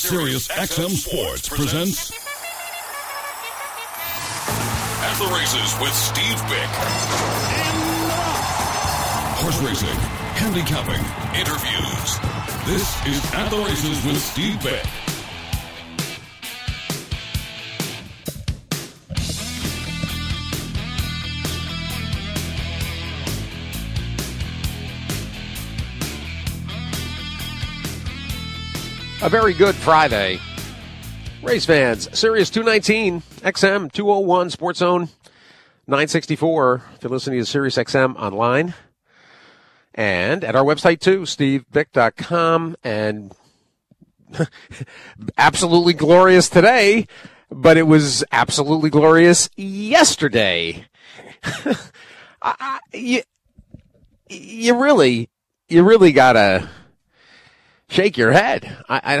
Sirius XM Sports presents At the Races with Steve Bick. Horse racing, handicapping, interviews. This is At the Races with Steve Bick. A very good Friday. Race fans, Sirius 219, XM 201, Sports Zone 964. If you're listening to Sirius XM online. And at our website too, stevebick.com. And absolutely glorious today, but it was absolutely glorious yesterday. You really gotta shake your head.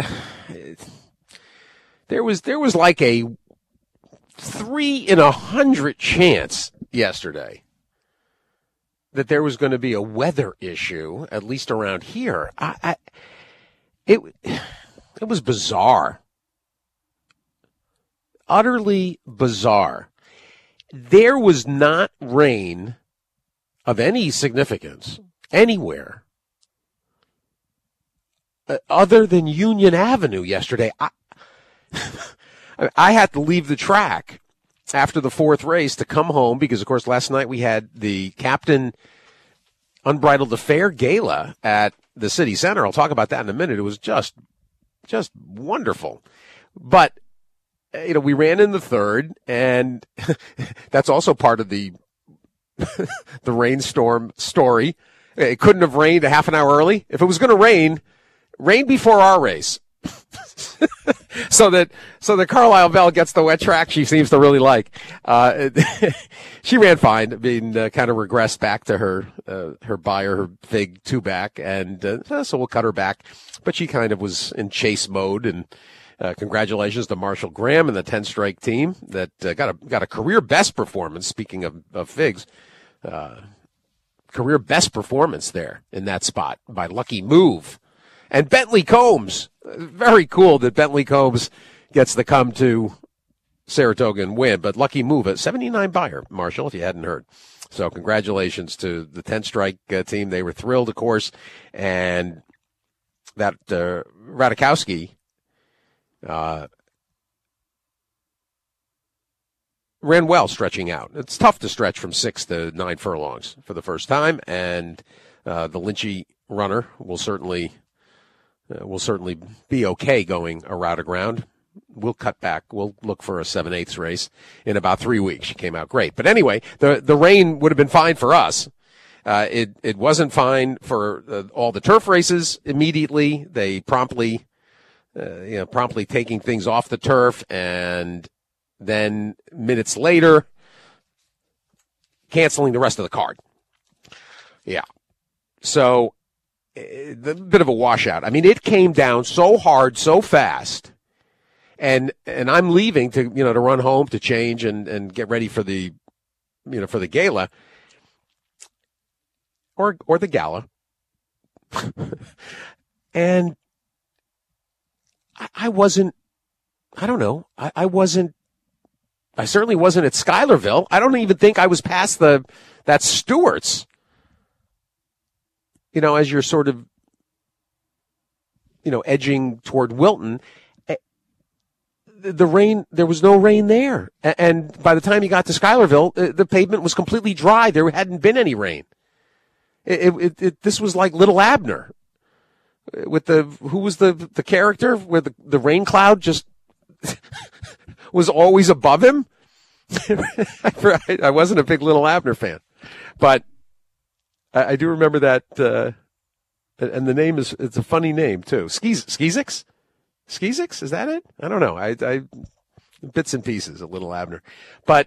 There was like a 3 in 100 chance yesterday that there was going to be a weather issue, at least around here. It was bizarre. Utterly bizarre. There was not rain of any significance anywhere other than Union Avenue yesterday. I had to leave the track after the fourth race to come home because, of course, last night we had the Captain Unbridled Affair Gala at the City Center. I'll talk about that in a minute. It was just wonderful. But, we ran in the third, and that's also part of the the rainstorm story. It couldn't have rained a half an hour early. If it was going to rain before our race. so that Carlisle Bell gets the wet track she seems to really like. She ran fine. Kind of regressed back to her Beyer, her Fig 2-back, and so we'll cut her back. But she kind of was in chase mode, and congratulations to Marshall Graham and the 10-strike team that got a career best performance. Speaking of Figs, career best performance there in that spot by Lucky Move. And Bentley Combs, very cool that Bentley Combs gets to come to Saratoga and win. But Lucky Move, a 79 Beyer, Marshall, if you hadn't heard. So congratulations to the 10-strike team. They were thrilled, of course. And that Radikowski ran well stretching out. It's tough to stretch from 6 to 9 furlongs for the first time. And the Lynchy runner will certainly be okay going a route of ground. We'll cut back. We'll look for a 7/8 race in about 3 weeks. She came out great. But anyway, the rain would have been fine for us. It wasn't fine for all the turf races immediately. They promptly taking things off the turf, and then minutes later, canceling the rest of the card. Yeah. So, a bit of a washout. I mean, it came down so hard, so fast, and I'm leaving to run home to change and get ready for the gala or the gala, and I certainly wasn't at Schuylerville. I don't even think I was past that Stewart's. As you're sort of, edging toward Wilton, the rain, there was no rain there. And by the time you got to Schuylerville, the pavement was completely dry. There hadn't been any rain. This was like Little Abner with who was the character where the rain cloud just was always above him. I wasn't a big Little Abner fan, but I do remember that, and the name it's a funny name too. Skeezix? Skeezix? Is that it? I don't know. I bits and pieces of Little Abner, but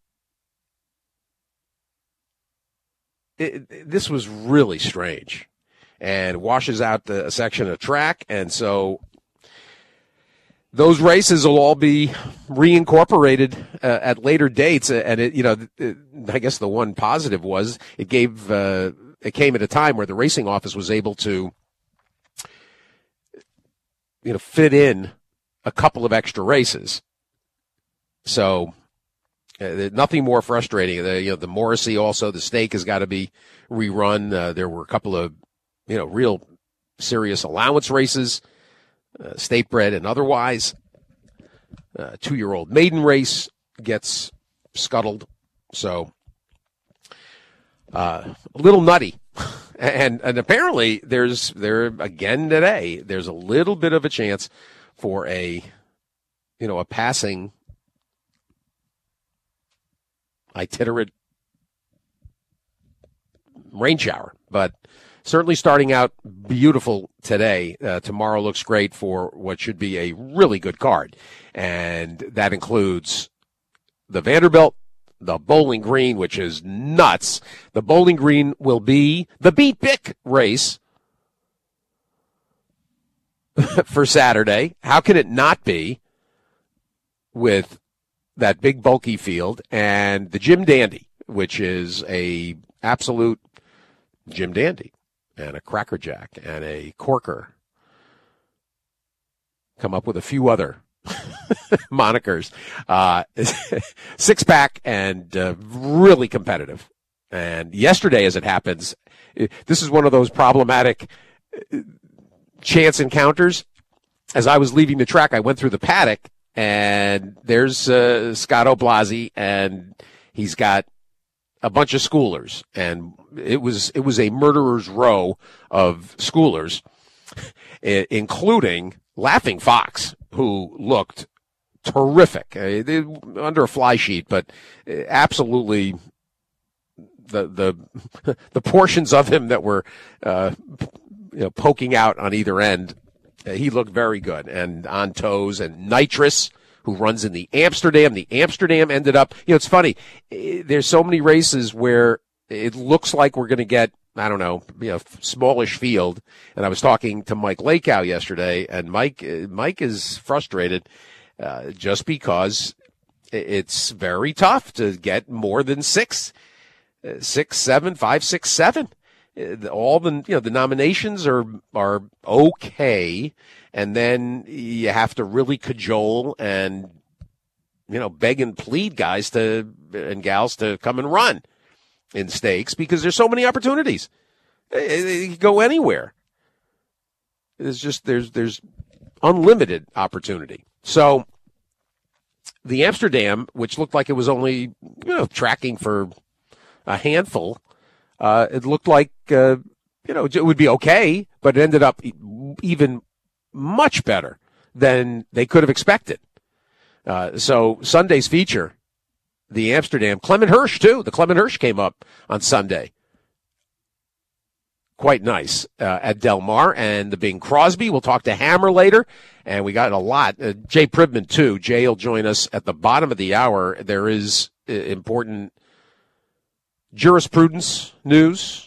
this was really strange, and washes out a section of track, and so those races will all be reincorporated at later dates. And I guess the one positive was it came at a time where the racing office was able to, fit in a couple of extra races. So nothing more frustrating. The Morrissey also, the stake has got to be rerun. There were a couple of, real serious allowance races, state bred and otherwise. 2-year-old maiden race gets scuttled. So a little nutty. And apparently there again today, there's a little bit of a chance for a passing itinerant rain shower, but certainly starting out beautiful today. Tomorrow looks great for what should be a really good card, and that includes the Vanderbilt, the Bowling Green, which is nuts. The Bowling Green will be the Beat Bick race for Saturday. How can it not be with that big bulky field and the Jim Dandy, which is a absolute Jim Dandy and a crackerjack and a corker. Come up with a few other monikers. 6-pack and really competitive. And yesterday, as it happens, this is one of those problematic chance encounters. As I was leaving the track, I went through the paddock, and there's Scott O'Blasi, and he's got a bunch of schoolers, and it was a murderer's row of schoolers, including Laughing Fox, who looked terrific under a fly sheet, but absolutely the portions of him that were poking out on either end. He looked very good and on toes. And Nitrous, who runs in the Amsterdam. The Amsterdam ended up, it's funny. There's so many races where it looks like we're going to get, smallish field. And I was talking to Mike Lakow yesterday, and Mike is frustrated just because it's very tough to get more than 6, 7, 5, 6, 7. All the nominations are okay, and then you have to really cajole and beg and plead guys and gals to come and run in stakes because there's so many opportunities. You can go anywhere. There's unlimited opportunity. So the Amsterdam, which looked like it was only tracking for a handful. It looked like, it would be okay, but it ended up even much better than they could have expected. So Sunday's feature, the Amsterdam, Clement Hirsch too. The Clement Hirsch came up on Sunday. Quite nice at Del Mar, and the Bing Crosby. We'll talk to Hammer later, and we got a lot. Jay Pribman too. Jay will join us at the bottom of the hour. There is important jurisprudence news.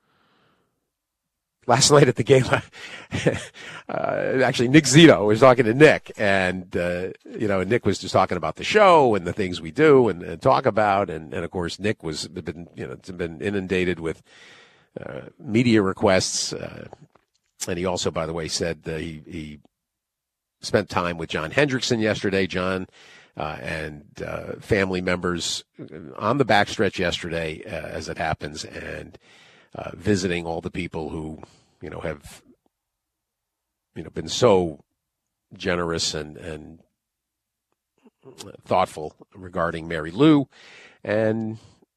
Last night at the gala, actually Nick Zito was talking to Nick, and Nick was just talking about the show and the things we do and talk about, and of course Nick been inundated with media requests, and he also, by the way, said he spent time with John Hendrickson yesterday. John and family members on the backstretch yesterday, as it happens, and visiting all the people who, have, been so generous and thoughtful regarding Mary Lou. And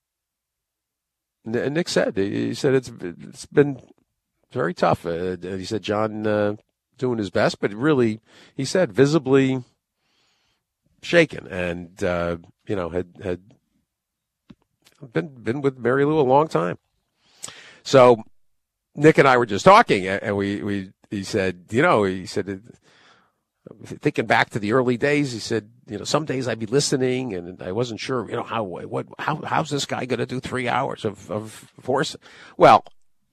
Nick said, it's been very tough. He said John doing his best, but really, he said, visibly shaken, and had been with Mary Lou a long time. So Nick and I were just talking, and he said, thinking back to the early days, he said, some days I'd be listening, and I wasn't sure, how's this guy going to do 3 hours of force? Well,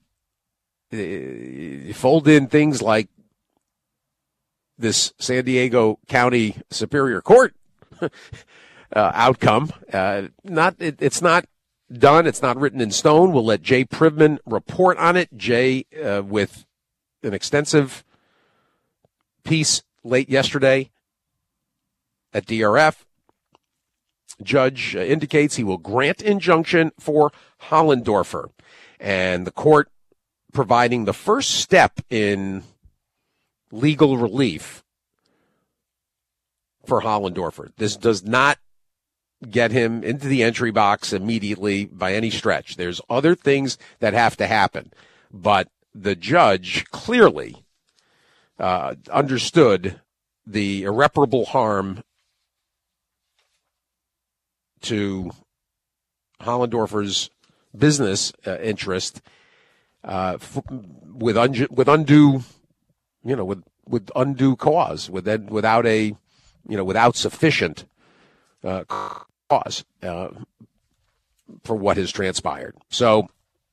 you fold in things like this San Diego County Superior Court outcome. It's not done. It's not written in stone. We'll let Jay Pribman report on it. Jay, with an extensive piece late yesterday at DRF. Judge indicates he will grant injunction for Hollendorfer, and the court providing the first step in legal relief for Hollendorfer. This does not get him into the entry box immediately by any stretch. There's other things that have to happen, but the judge clearly understood the irreparable harm to Hollendorfer's business interest with undue cause, without sufficient cause for what has transpired. So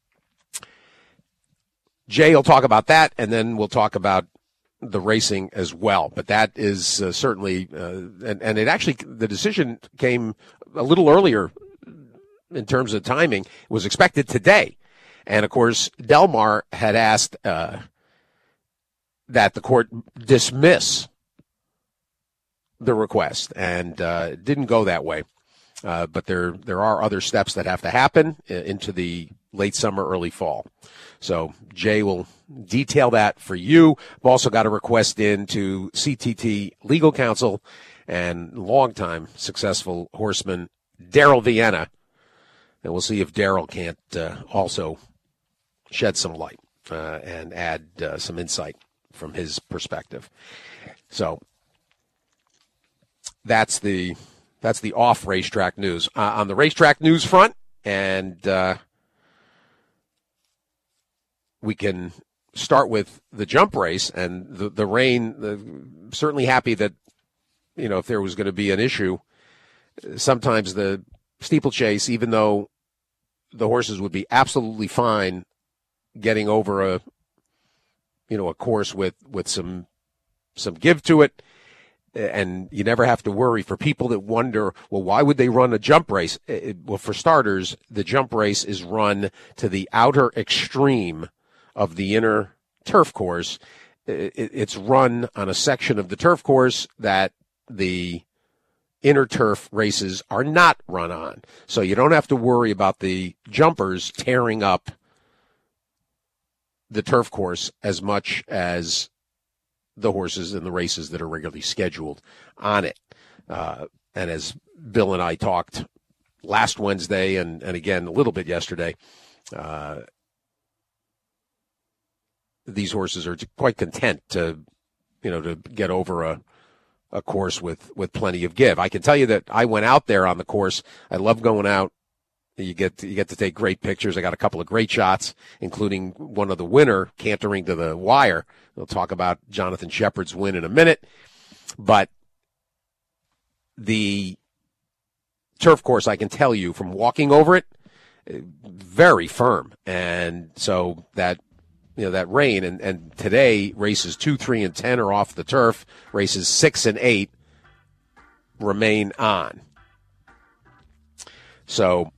Jay will talk about that, and then we'll talk about the racing as well. But that is certainly, and it actually, the decision came a little earlier in terms of timing. It was expected today. And, of course, Del Mar had asked that the court dismiss the request, and it didn't go that way. But there are other steps that have to happen into the late summer, early fall. So Jay will detail that for you. I've also got a request in to CTT legal counsel and longtime successful horseman Daryl Vienna. And we'll see if Daryl can't also shed some light and add some insight from his perspective. So that's the off racetrack news. On the racetrack news front, and we can start with the jump race and the rain. Certainly happy that, if there was going to be an issue, sometimes the steeplechase, even though the horses would be absolutely fine getting over a course with some give to it, and you never have to worry. For people that wonder, well, why would they run a jump race? Well, for starters, the jump race is run to the outer extreme of the inner turf course. It's run on a section of the turf course that the inner turf races are not run on. So you don't have to worry about the jumpers tearing up the turf course as much as the horses in the races that are regularly scheduled on it. And as Bill and I talked last Wednesday and again a little bit yesterday, these horses are quite content to get over a course with plenty of give. I can tell you that I went out there on the course. I love going out. You get to take great pictures. I got a couple of great shots, including one of the winner cantering to the wire. We'll talk about Jonathan Shepard's win in a minute. But the turf course, I can tell you from walking over it, very firm. And so that rain, and today races 2, 3, and 10 are off the turf. Races 6 and 8 remain on. So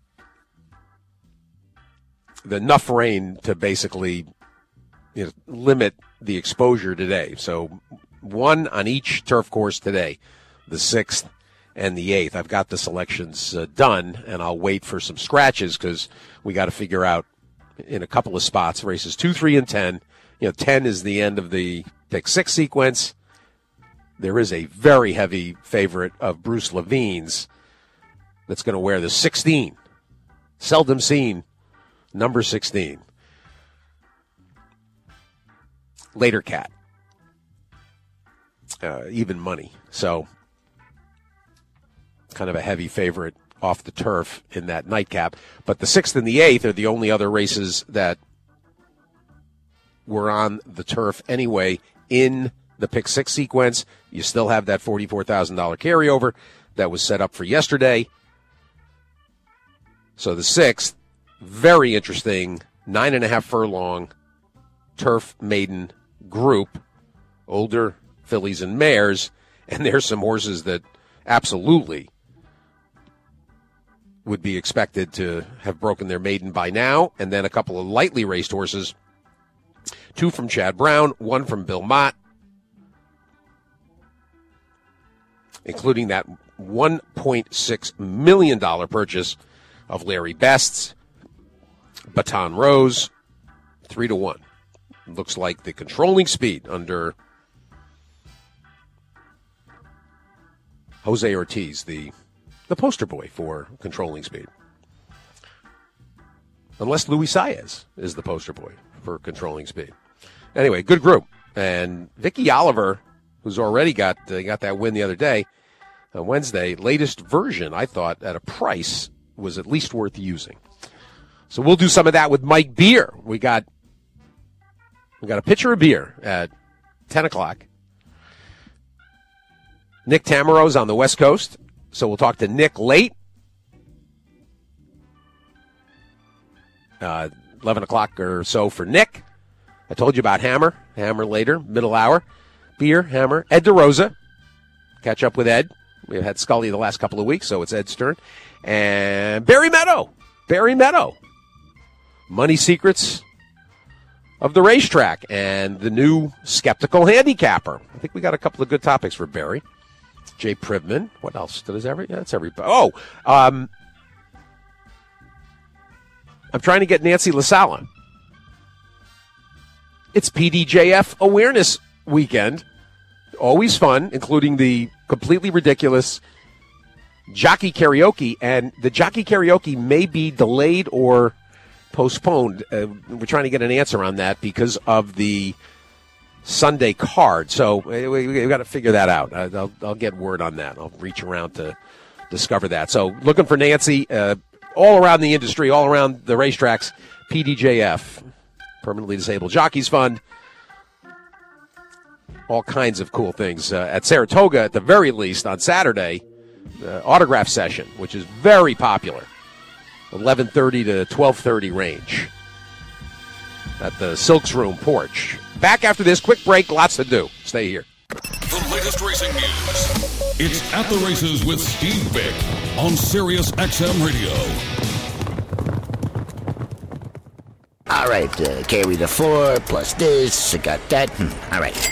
enough rain to basically limit the exposure today. So one on each turf course today, the 6th and the 8th. I've got the selections done, and I'll wait for some scratches because we got to figure out in a couple of spots, races 2, 3, and 10. 10 is the end of the pick 6 sequence. There is a very heavy favorite of Bruce Levine's that's going to wear the 16. Seldom seen, number 16. Later Cat. Even money. So, kind of a heavy favorite off the turf in that nightcap. But the 6th and the 8th are the only other races that were on the turf anyway in the pick 6 sequence. You still have that $44,000 carryover that was set up for yesterday. So the 6th, very interesting, 9.5 furlong turf maiden group, older fillies and mares, and there's some horses that absolutely would be expected to have broken their maiden by now, and then a couple of lightly raced horses, 2 from Chad Brown, 1 from Bill Mott. including that $1.6 million purchase of Larry Best's Baton Rose, 3-1. Looks like the controlling speed under Jose Ortiz, the poster boy for controlling speed. Unless Luis Saez is the poster boy for controlling speed. Anyway, good group. And Vicky Oliver, who's already got that win the other day, on Wednesday, latest version, I thought, at a price was at least worth using. So we'll do some of that with Mike Beer. We got a pitcher of beer at 10 o'clock. Nick Tamaro's on the West Coast, so we'll talk to Nick late. 11 o'clock or so for Nick. I told you about Hammer. Hammer later, middle hour. Beer, Hammer. Ed DeRosa. Catch up with Ed. We've had Scully the last couple of weeks, so it's Ed's turn. And Barry Meadow. Barry Meadow. Money secrets of the racetrack and the new skeptical handicapper. I think we got a couple of good topics for Barry. Jay Privman. What else? That's everybody. Oh, I'm trying to get Nancy LaSala. It's PDJF Awareness Weekend. Always fun, including the completely ridiculous jockey karaoke. And the jockey karaoke may be delayed or postponed. We're trying to get an answer on that because of the Sunday card. So we've got to figure that out. I'll get word on that. I'll reach around to discover that. So looking for Nancy all around the industry, all around the racetracks, PDJF, Permanently Disabled Jockeys Fund. All kinds of cool things. At Saratoga, at the very least, on Saturday, autograph session, which is very popular. 11:30 to 12:30 range at the Silks Room porch. Back after this quick break. Lots to do. Stay here. The latest racing news. It's At the Races with Steve Bick on Sirius XM Radio. All right, carry the 4 plus this. I got that. All right.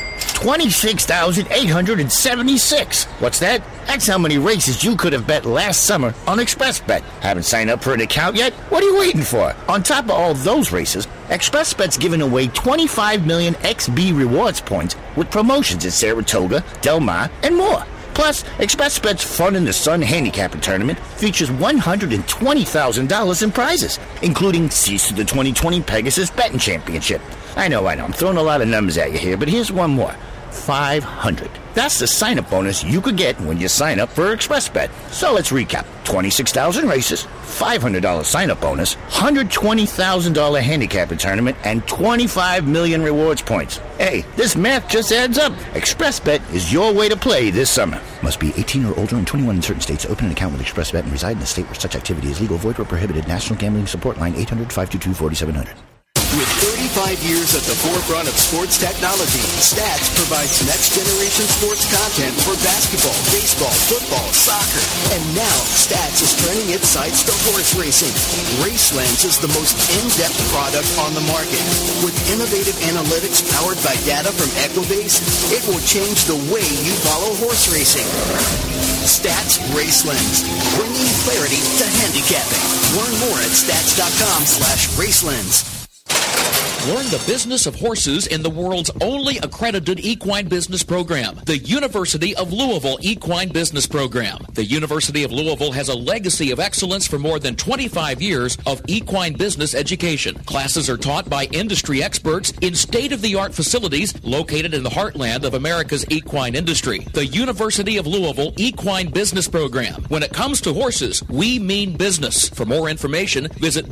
26,876. What's that? That's how many races you could have bet last summer on ExpressBet. Haven't signed up for an account yet? What are you waiting for? On top of all those races, ExpressBet's giving away 25 million XB rewards points with promotions at Saratoga, Del Mar, and more. Plus, ExpressBet's Fun in the Sun Handicapper Tournament features $120,000 in prizes, including seats to the 2020 Pegasus Betting Championship. I know, I'm throwing a lot of numbers at you here, but here's one more. 500. That's the sign-up bonus you could get when you sign up for ExpressBet. So let's recap. 26,000 races, $500 sign-up bonus, $120,000 handicapper tournament, and 25 million rewards points. Hey, this math just adds up. ExpressBet is your way to play this summer. Must be 18 or older and 21 in certain states. Open an account with ExpressBet and reside in a state where such activity is legal, void, or prohibited. National Gambling Support Line 800-522-4700. With 35 years at the forefront of sports technology, Stats provides next-generation sports content for basketball, baseball, football, soccer. And now, Stats is turning its sights to horse racing. RaceLens is the most in-depth product on the market. With innovative analytics powered by data from Equibase, it will change the way you follow horse racing. Stats RaceLens, bringing clarity to handicapping. Learn more at stats.com/RaceLens. Learn the business of horses in the world's only accredited equine business program, the University of Louisville Equine Business Program. The University of Louisville has a legacy of excellence for more than 25 years of equine business education. Classes are taught by industry experts in state-of-the-art facilities located in the heartland of America's equine industry. The University of Louisville Equine Business Program. When it comes to horses, we mean business. For more information, visit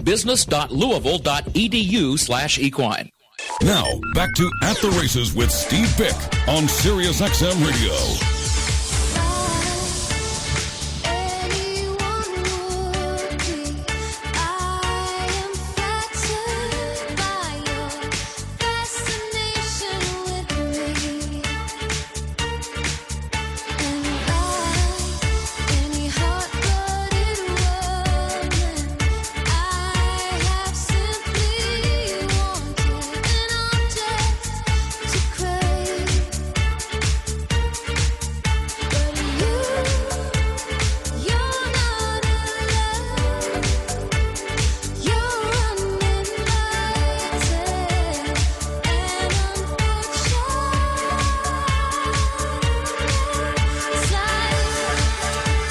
business.louisville.edu/equine. Now, back to At the Races with Steve Bick on Sirius XM Radio.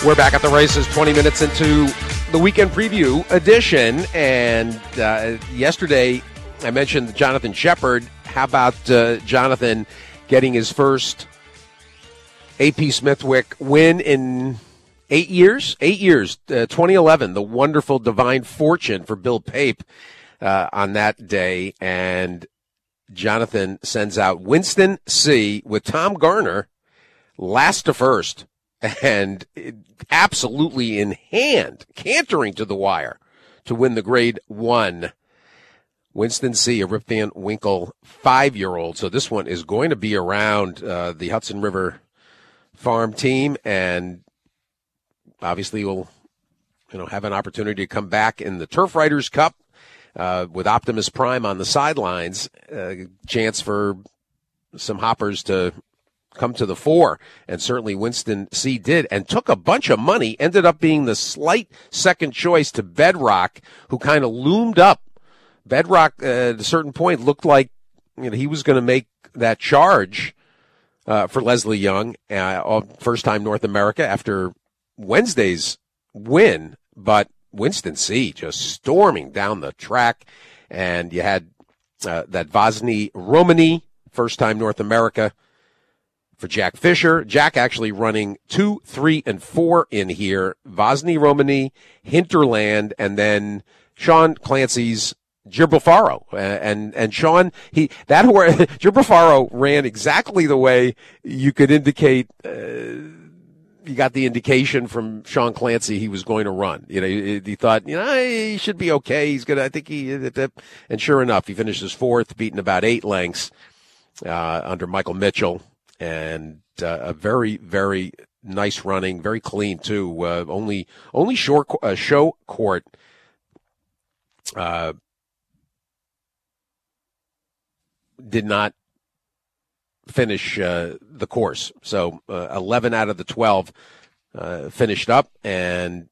We're back at the races, 20 minutes into the weekend preview edition. And yesterday, I mentioned Jonathan Shepard. How about Jonathan getting his first AP Smithwick win in 8 years? 8 years, 2011, the wonderful Divine Fortune for Bill Pape on that day. And Jonathan sends out Winston C. with Tom Garner last to first. And absolutely in hand, cantering to the wire to win the Grade 1. Winston C., a Rip Van Winkle 5-year-old. So this one is going to be around the Hudson River Farm team, and obviously will have an opportunity to come back in the Turf Riders Cup with Optimus Prime on the sidelines. Chance for some hoppers to come to the fore, and certainly Winston C. did, and took a bunch of money, ended up being the slight second choice to Bedrock, who kind of loomed up. Bedrock, at a certain point, looked like he was going to make that charge for Leslie Young, first-time North America after Wednesday's win, but Winston C. just storming down the track, and you had that Vosny Romani, first-time North America, for Jack Fisher. Jack actually running 2, 3, and 4 in here. Vosny Romani, Hinterland, and then Sean Clancy's Gibralfaro. And Sean, Gibralfaro ran exactly the way you could indicate, you got the indication from Sean Clancy he was going to run. He thought, he should be okay. He's going to, and sure enough, he finishes fourth, beating about 8 lengths, under Michael Mitchell. And a very, very nice running, very clean too. Only show court did not finish the course. So 11 out of the 12 finished up, and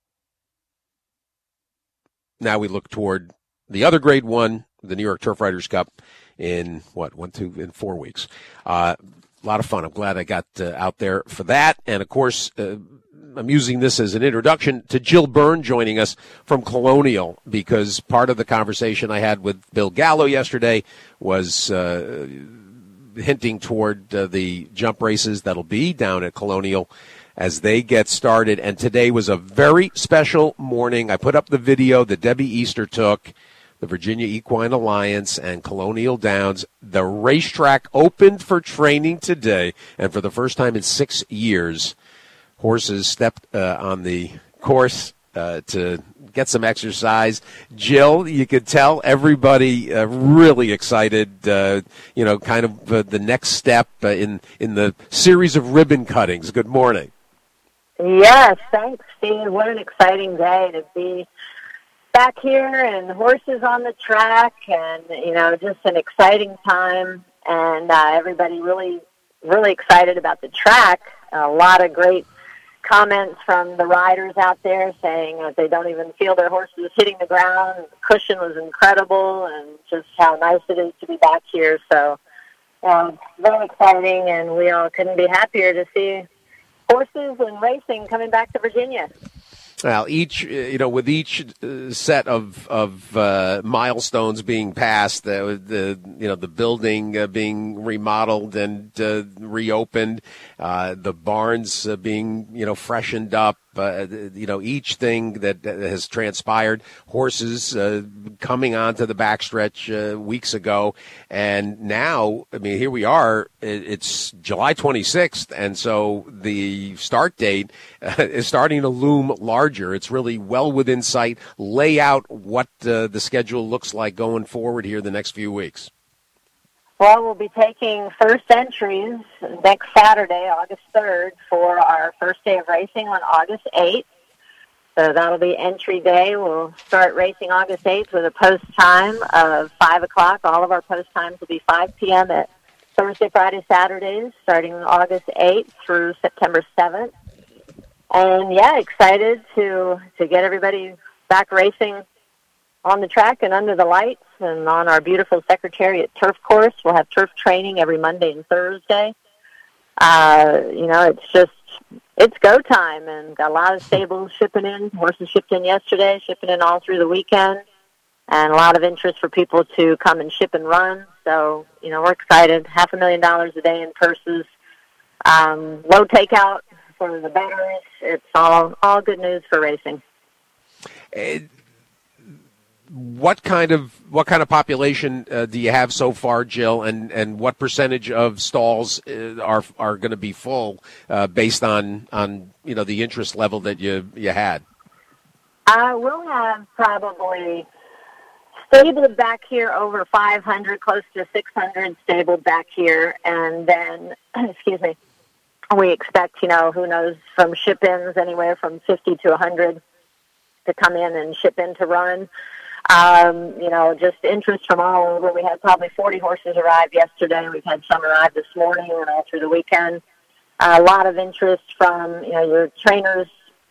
now we look toward the other Grade 1, the New York Turf Riders Cup, in 4 weeks. A lot of fun. I'm glad I got out there for that. And, of course, I'm using this as an introduction to Jill Byrne joining us from Colonial, because part of the conversation I had with Bill Gallo yesterday was hinting toward the jump races that'll be down at Colonial as they get started. And today was a very special morning. I put up the video that Debbie Easter took, the Virginia Equine Alliance and Colonial Downs. The racetrack opened for training today, and for the first time in 6 years, horses stepped on the course to get some exercise. Jill, you could tell everybody really excited, kind of the next step in the series of ribbon cuttings. Good morning. Yes, thanks, Steve. What an exciting day to be back here and horses on the track, and just an exciting time, and everybody really, really excited about the track. A lot of great comments from the riders out there saying that they don't even feel their horses hitting the ground. The cushion was incredible, and just how nice it is to be back here. So very exciting, and we all couldn't be happier to see horses and racing coming back to Virginia. Well, with each set of milestones being passed, the building being remodeled and reopened, the barns being freshened up, each thing that has transpired, horses coming onto the backstretch weeks ago, and now, here we are. It's July 26th, and so the start date is starting to loom larger. It's really well within sight. Lay out what the schedule looks like going forward here the next few weeks. Well, we'll be taking first entries next Saturday, August 3rd, for our first day of racing on August 8th. So that'll be entry day. We'll start racing August 8th with a post time of 5 o'clock. All of our post times will be 5 p.m. at Thursday, Friday, Saturdays, starting August 8th through September 7th. And, excited to get everybody back racing on the track and under the lights and on our beautiful Secretariat turf course. We'll have turf training every Monday and Thursday. It's just it's go time, and got a lot of stables shipping in. Horses shipped in yesterday, shipping in all through the weekend, and a lot of interest for people to come and ship and run. So, we're excited. $500,000 a day in purses. Low takeout for the bettors. It's all good news for racing. What kind of population do you have so far, Jill, and what percentage of stalls are going to be full based on the interest level that you had? We'll have probably stabled back here over 500, close to 600 stabled back here, and then we expect who knows, from ship-ins anywhere from 50 to 100 to come in and ship in to run. Just interest from all over. We had probably 40 horses arrive yesterday. We've had some arrive this morning and all through the weekend. A lot of interest from, your trainers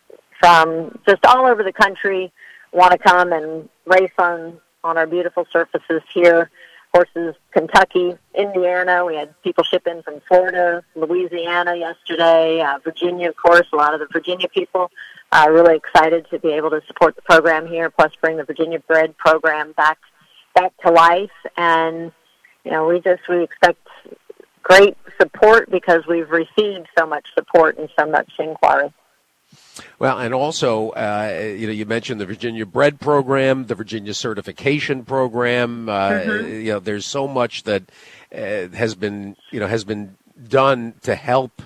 from just all over the country want to come and race on our beautiful surfaces here. Horses, Kentucky, Indiana. We had people ship in from Florida, Louisiana yesterday, Virginia, of course. A lot of the Virginia people are really excited to be able to support the program here, plus bring the Virginia Bred program back to life. And, we expect great support because we've received so much support and so much inquiry. Well, and also, you mentioned the Virginia Bred program, the Virginia Certification program. There's so much that has been done to help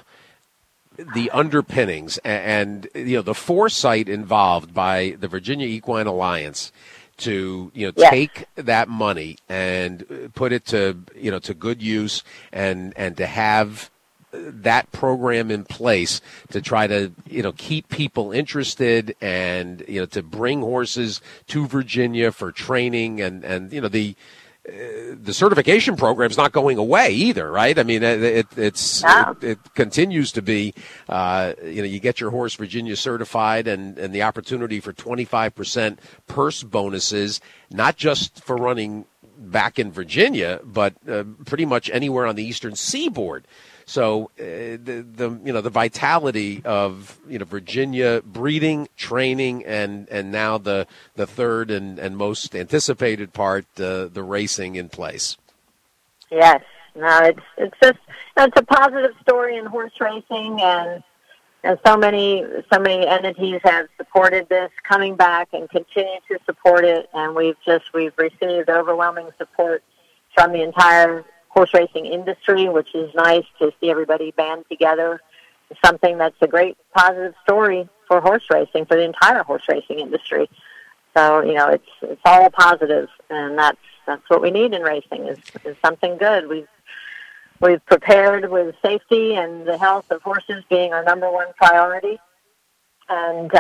the underpinnings and the foresight involved by the Virginia Equine Alliance to take that money and put it to good use and to have that program in place to try to keep people interested and to bring horses to Virginia for training and the certification program's not going away either, right? I mean, it continues to be you get your horse Virginia certified and the opportunity for 25% purse bonuses, not just for running back in Virginia, but pretty much anywhere on the Eastern Seaboard. So the vitality of Virginia breeding, training, and now the third and most anticipated part, the racing in place. Yes, no, it's just it's a positive story in horse racing, and so many entities have supported this, coming back and continue to support it, and we've received overwhelming support from the entire horse racing industry, which is nice to see everybody band together. It's something that's a great positive story for horse racing, for the entire horse racing industry. So, it's all positive, and that's what we need in racing is something good. We've prepared with safety and the health of horses being our number one priority. And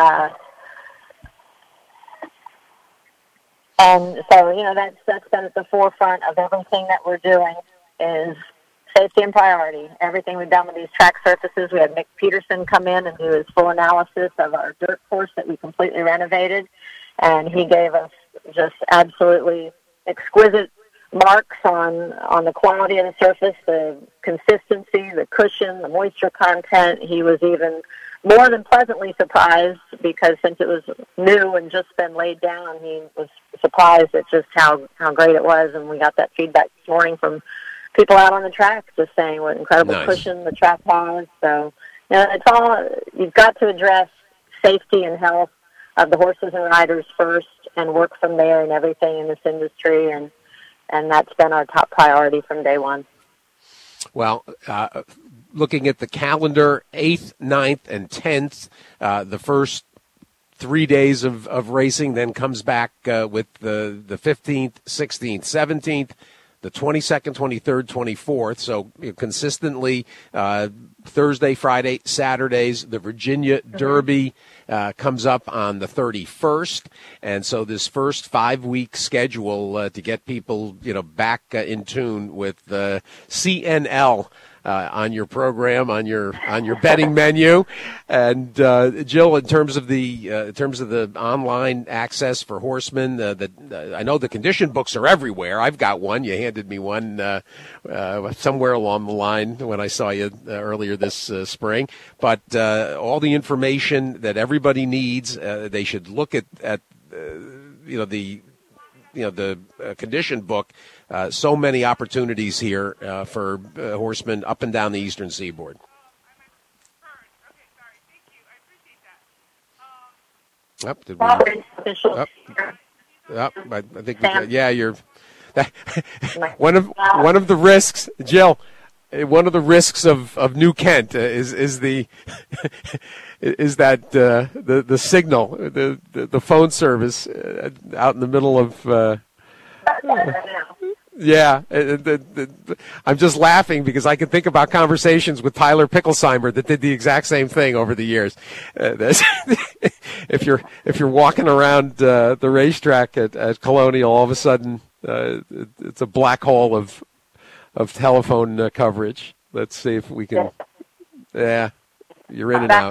so, that's been at the forefront of everything that we're doing is safety and priority. Everything we've done with these track surfaces, we had Mick Peterson come in and do his full analysis of our dirt course that we completely renovated, and he gave us just absolutely exquisite marks on the quality of the surface, the consistency, the cushion, the moisture content. He was even more than pleasantly surprised because since it was new and just been laid down, he was surprised at just how great it was, and we got that feedback this morning from people out on the track just saying what incredible cushion the track has. So, it's all, you've got to address safety and health of the horses and riders first and work from there in everything in this industry, and that's been our top priority from day one. Well, looking at the calendar, 8th, 9th, and 10th, the first 3 days of racing, then comes back with the 15th, 16th, 17th, the 22nd, 23rd, 24th. So consistently Thursday, Friday, Saturdays. The Virginia Derby comes up on the 31st. And so this first 5-week schedule to get people, back in tune with the CNL on your program, on your betting menu. And Jill, in terms of the online access for horsemen, I know the condition books are everywhere. I've got one. You handed me one somewhere along the line when I saw you earlier this spring. But all the information that everybody needs, they should look at the condition book. So many opportunities here for horsemen up and down the eastern seaboard. Up, did we? I think you're one of the risks, Jill. One of the risks of New Kent is the the signal, the phone service out in the middle of. Yeah, I'm just laughing because I can think about conversations with Tyler Picklesheimer that did the exact same thing over the years. If you're walking around the racetrack at Colonial, all of a sudden it's a black hole of telephone coverage. Let's see if we can. Yeah, you're in and out.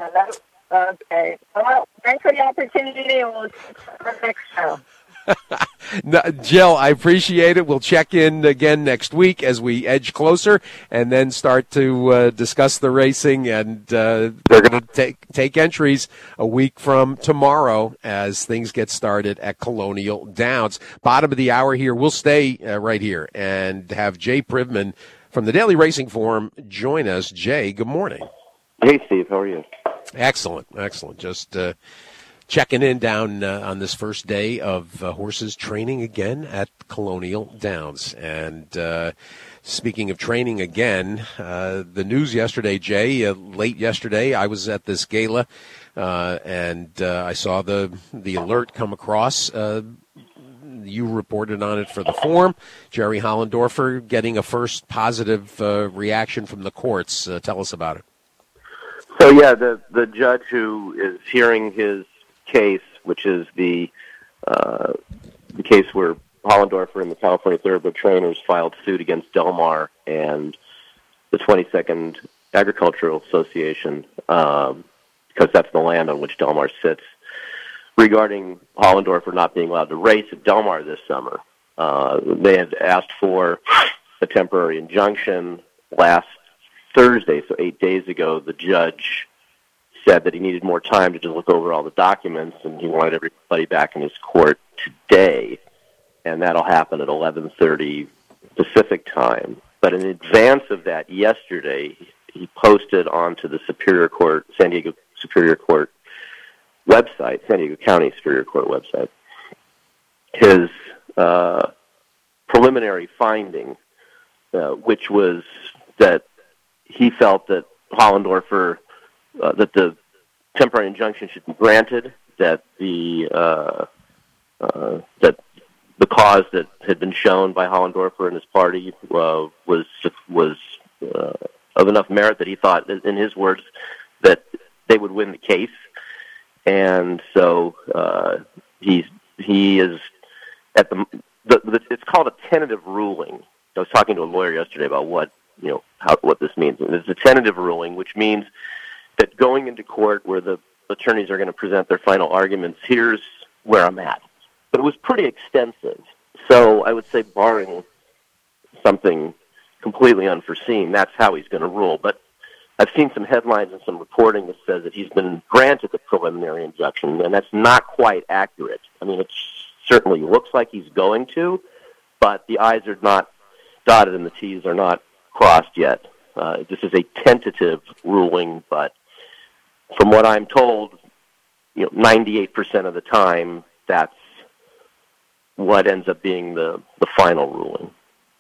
Okay. Well, thanks for the opportunity, and we'll see you for the next show. No, Jill, I appreciate it. We'll check in again next week as we edge closer and then start to discuss the racing. And they're going to take entries a week from tomorrow as things get started at Colonial Downs. Bottom of the hour here. We'll stay right here and have Jay Privman from the Daily Racing Forum join us. Jay, good morning. Hey, Steve. How are you? Excellent. Just checking in down on this first day of horses training again at Colonial Downs. And speaking of training again, the news yesterday, Jay, late yesterday, I was at this gala, and I saw the alert come across. You reported on it for the Forum. Jerry Hollendorfer getting a first positive reaction from the courts. Tell us about it. So, yeah, the judge who is hearing his case, which is the case where Hollendorfer and the California Thoroughbred Trainers filed suit against Del Mar and the 22nd Agricultural Association, because that's the land on which Del Mar sits, regarding Hollendorfer not being allowed to race at Del Mar this summer. They had asked for a temporary injunction last Thursday, so 8 days ago. The judge said that he needed more time to just look over all the documents, and he wanted everybody back in his court today, and that'll happen at 11:30 Pacific time. But in advance of that, yesterday, he posted onto the San Diego Superior Court website, San Diego County Superior Court website, his preliminary finding, which was that he felt that Hollendorfer that the temporary injunction should be granted, that the cause that had been shown by Hollendorfer and his party was of enough merit that he thought, in his words, that they would win the case, and so he is at it's called a tentative ruling. I was talking to a lawyer yesterday about what this means. It's a tentative ruling, which means that going into court where the attorneys are going to present their final arguments, here's where I'm at. But it was pretty extensive. So I would say, barring something completely unforeseen, that's how he's going to rule. But I've seen some headlines and some reporting that says that he's been granted the preliminary injunction, and that's not quite accurate. I mean, it certainly looks like he's going to, but the I's are not dotted and the T's are not crossed yet. This is a tentative ruling, but from what I'm told, 98% of the time, that's what ends up being the final ruling.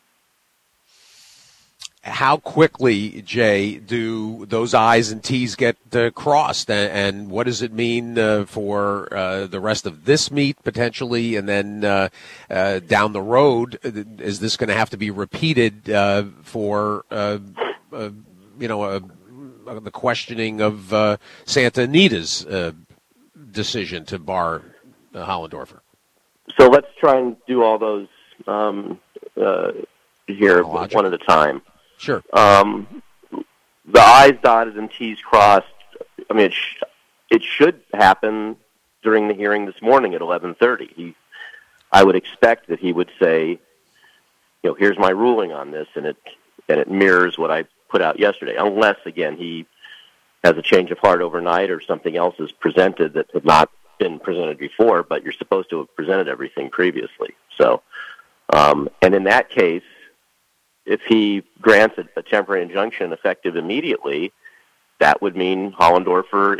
How quickly, Jay, do those I's and T's get crossed, and what does it mean for the rest of this meet potentially, and then down the road? Is this going to have to be repeated for the questioning of Santa Anita's decision to bar Hollendorfer? So let's try and do all those here one at a time. Sure. The I's dotted and T's crossed. I mean, it should happen during the hearing this morning at 11:30. I would expect that he would say, here's my ruling on this, and it mirrors what I put out yesterday, unless, again, he has a change of heart overnight or something else is presented that had not been presented before, but you're supposed to have presented everything previously. So, and in that case, if he grants a temporary injunction effective immediately, that would mean Hollendorfer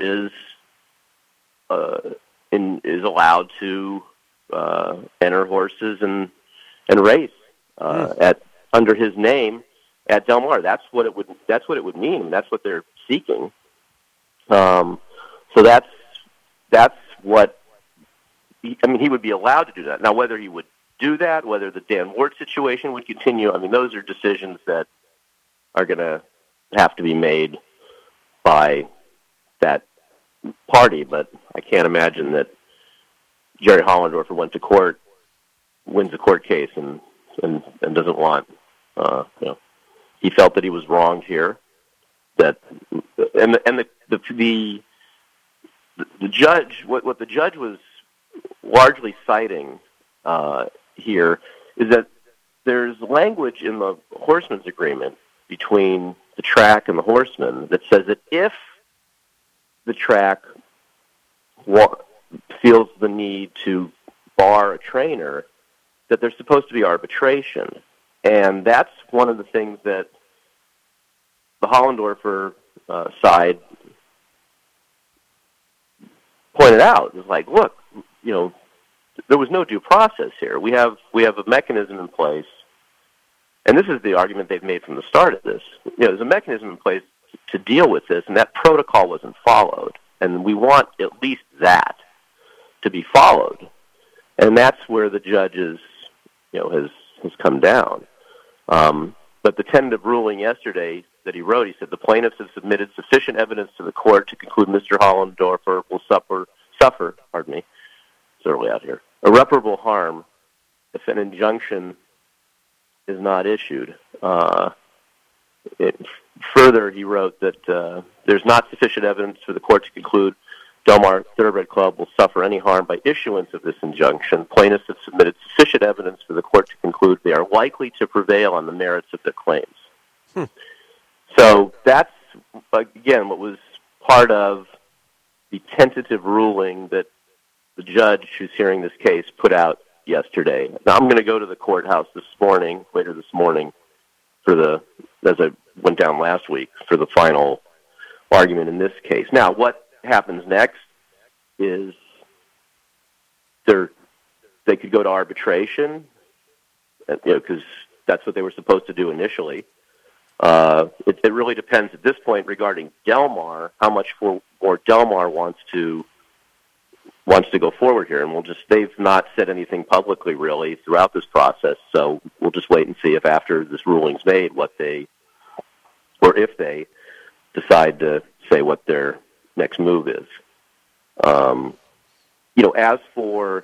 is allowed to enter horses and race under his name at Del Mar. That's what it would mean. That's what they're seeking. So that's what he would be allowed to do that. Now, whether he would do that, whether the Dan Ward situation would continue, those are decisions that are going to have to be made by that party. But I can't imagine that Jerry Hollendorfer went to court, wins a court case, and doesn't want. He felt that he was wronged here. The judge, what the judge was largely citing here is that there's language in the horseman's agreement between the track and the horseman that says that if the track feels the need to bar a trainer, that there's supposed to be arbitration. And that's one of the things that the Hollendorfer side pointed out. It's like, look, there was no due process here. We have a mechanism in place, and this is the argument they've made from the start of this. There's a mechanism in place to deal with this, and that protocol wasn't followed. And we want at least that to be followed. And that's where the judge has come down. But the tentative ruling yesterday that he wrote, he said the plaintiffs have submitted sufficient evidence to the court to conclude Mr. Hollendorfer will suffer, it's early out here, irreparable harm if an injunction is not issued. Further, he wrote that there's not sufficient evidence for the court to conclude Del Mar Thoroughbred Club will suffer any harm by issuance of this injunction. Plaintiffs have submitted sufficient evidence for the court to conclude they are likely to prevail on the merits of their claims. So that's, again, what was part of the tentative ruling that the judge who's hearing this case put out yesterday. Now, I'm going to go to the courthouse later this morning, as I went down last week, for the final argument in this case. Now, what happens next is they could go to arbitration, because that's what they were supposed to do initially. It really depends at this point regarding Del Mar, how much more Del Mar wants to go forward here, and they've not said anything publicly really throughout this process, so we'll just wait and see if after this ruling's made if they decide to say what their next move is. As for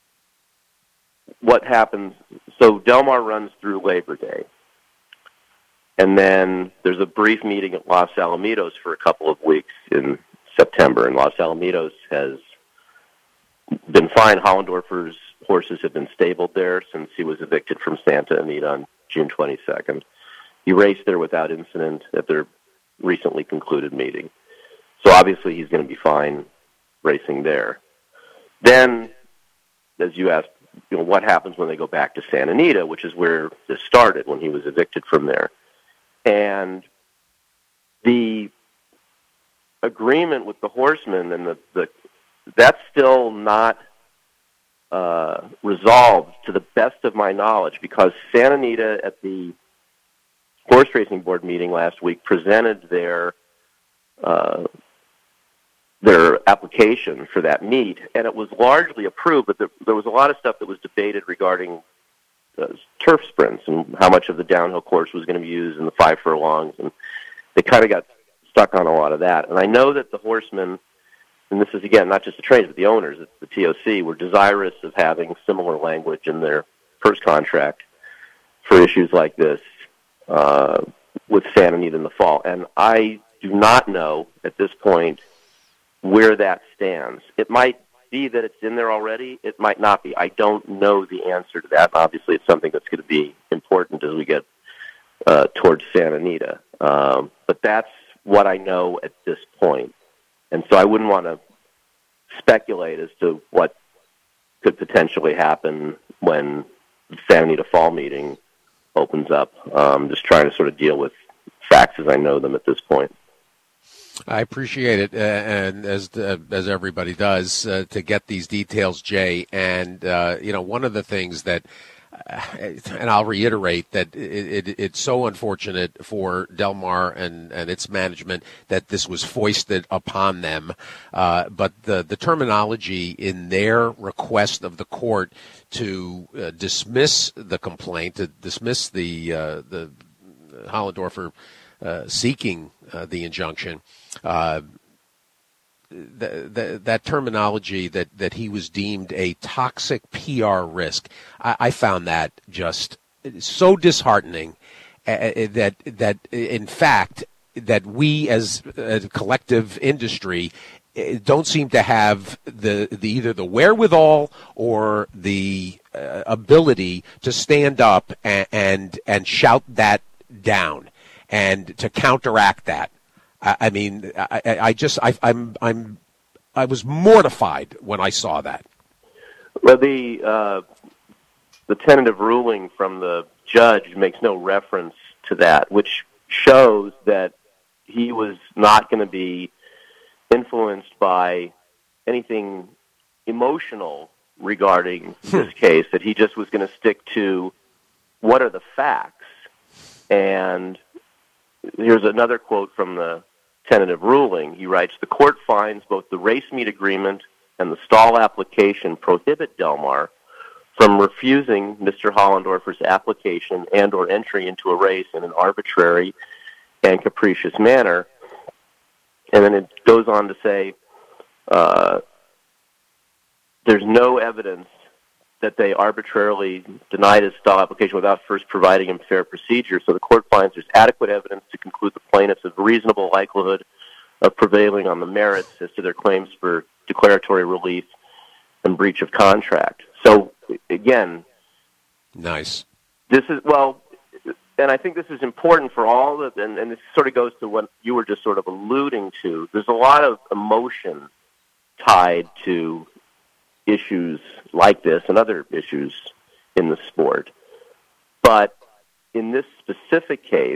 what happens, so Del Mar runs through Labor Day, and then there's a brief meeting at Los Alamitos for a couple of weeks in September, and Los Alamitos has been fine. Hollendorfer's horses have been stabled there since he was evicted from Santa Anita on June 22nd. He raced there without incident at their recently concluded meeting. So obviously he's going to be fine racing there. Then, as you asked, what happens when they go back to Santa Anita, which is where this started when he was evicted from there. And the agreement with the horsemen and that's still not resolved to the best of my knowledge, because Santa Anita at the Horse Racing Board meeting last week presented their application for that meet, and it was largely approved, but there was a lot of stuff that was debated regarding turf sprints and how much of the downhill course was going to be used in the 5 furlongs, and they kind of got stuck on a lot of that. And I know that the horsemen, and this is, again, not just the trainers, but the owners at the TOC, were desirous of having similar language in their purse contract for issues like this, with Santa Anita in the fall. And I do not know at this point where that stands. It might be that it's in there already. It might not be. I don't know the answer to that. Obviously, it's something that's going to be important as we get towards Santa Anita. But that's what I know at this point. And so I wouldn't want to speculate as to what could potentially happen when the Santa Anita fall meeting opens up. Just trying to sort of deal with facts as I know them at this point. I appreciate it, and as everybody does, to get these details, Jay. And one of the things that, and I'll reiterate that it's so unfortunate for Del Mar and its management that this was foisted upon them. But the terminology in their request of the court to dismiss the complaint, to dismiss the Hollendorfer seeking the injunction, that terminology that he was deemed a toxic PR risk, I found that just so disheartening. That in fact that we as a collective industry don't seem to have the either the wherewithal or the ability to stand up and shout that down and to counteract that. I mean, I was mortified when I saw that. Well, the tentative ruling from the judge makes no reference to that, which shows that he was not going to be influenced by anything emotional regarding this case, that he just was going to stick to what are the facts. And here's another quote from the tentative ruling. He writes, "The court finds both the race meet agreement and the stall application prohibit Del Mar from refusing Mr. Hollendorfer's application and or entry into a race in an arbitrary and capricious manner." And then it goes on to say, there's no evidence that they arbitrarily denied his stall application without first providing him fair procedure. So the court finds there's adequate evidence to conclude the plaintiffs have a reasonable likelihood of prevailing on the merits as to their claims for declaratory relief and breach of contract. So, again... Nice. This is, well, and I think this is important for all of, and this sort of goes to what you were just sort of alluding to. There's a lot of emotion tied to issues like this and other issues in the sport. But in this specific case,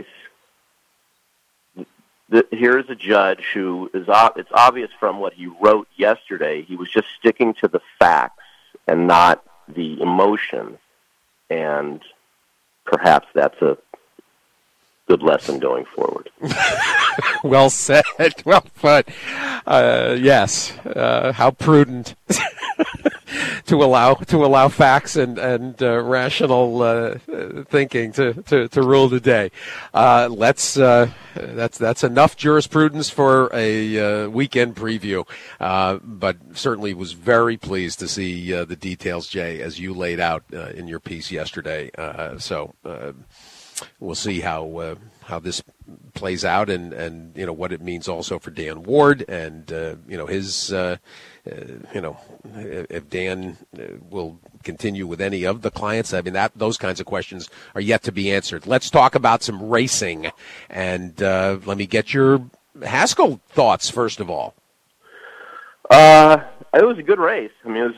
here is a judge who is, it's obvious from what he wrote yesterday, he was just sticking to the facts and not the emotion. And perhaps that's a good lesson going forward. Well said. Well put. Yes. How prudent to allow facts and rational thinking to rule the day. That's enough jurisprudence for a weekend preview. But certainly was very pleased to see the details, Jay, as you laid out in your piece yesterday. So we'll see how this plays out, and what it means also for Dan Ward, and his if Dan will continue with any of the clients. I mean, those kinds of questions are yet to be answered. Let's talk about some racing, and let me get your Haskell thoughts first of all. It was a good race. I mean,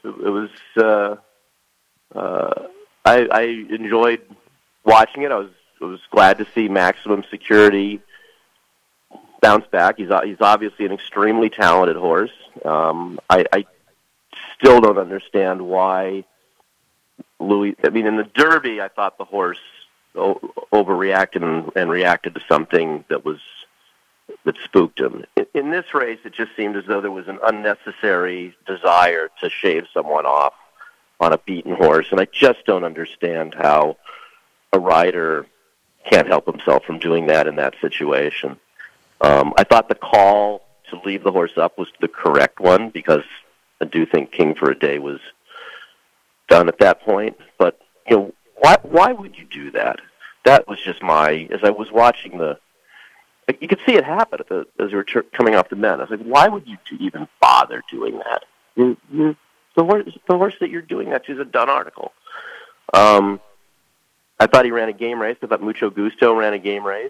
I enjoyed watching it. I was glad to see Maximum Security bounce back. He's obviously an extremely talented horse. I still don't understand why Louis. I mean, in the Derby, I thought the horse overreacted and reacted to something that spooked him. In this race, it just seemed as though there was an unnecessary desire to shave someone off on a beaten horse, and I just don't understand how a rider can't help himself from doing that in that situation. I thought the call to leave the horse up was the correct one, because I do think King for a Day was done at that point. But why would you do that? that was just as I was watching you could see it happen as we were coming off the men. I was like, why would you even bother doing that? The horse that you're doing that to is a done article. I thought he ran a game race. I thought Mucho Gusto ran a game race.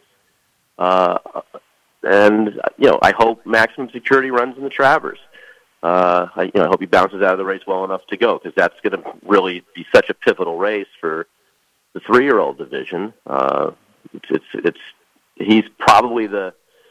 And I hope Maximum Security runs in the Travers. I hope he bounces out of the race well enough to go, because that's going to really be such a pivotal race for the 3-year-old division. He's probably the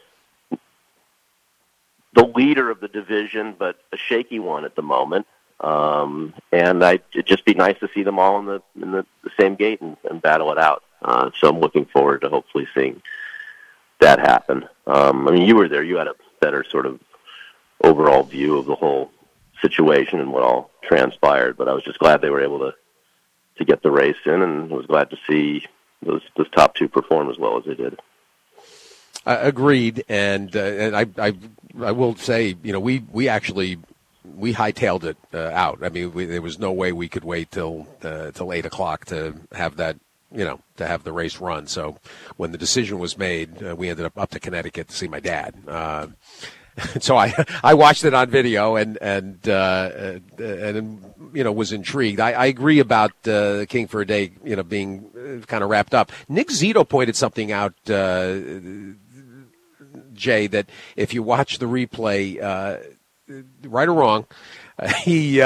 leader of the division, but a shaky one at the moment. And it'd just be nice to see them all in the same gate and battle it out. So I'm looking forward to hopefully seeing that happen. You were there. You had a better sort of overall view of the whole situation and what all transpired. But I was just glad they were able to get the race in, and I was glad to see those top two perform as well as they did. Agreed, and I will say, we actually hightailed it out. I mean, there was no way we could wait till 8:00 to have that, to have the race run. So when the decision was made, we ended up to Connecticut to see my dad. So I watched it on video and was intrigued. I agree about King for a Day, being kind of wrapped up. Nick Zito pointed something out, Jay, that if you watch the replay, right or wrong, he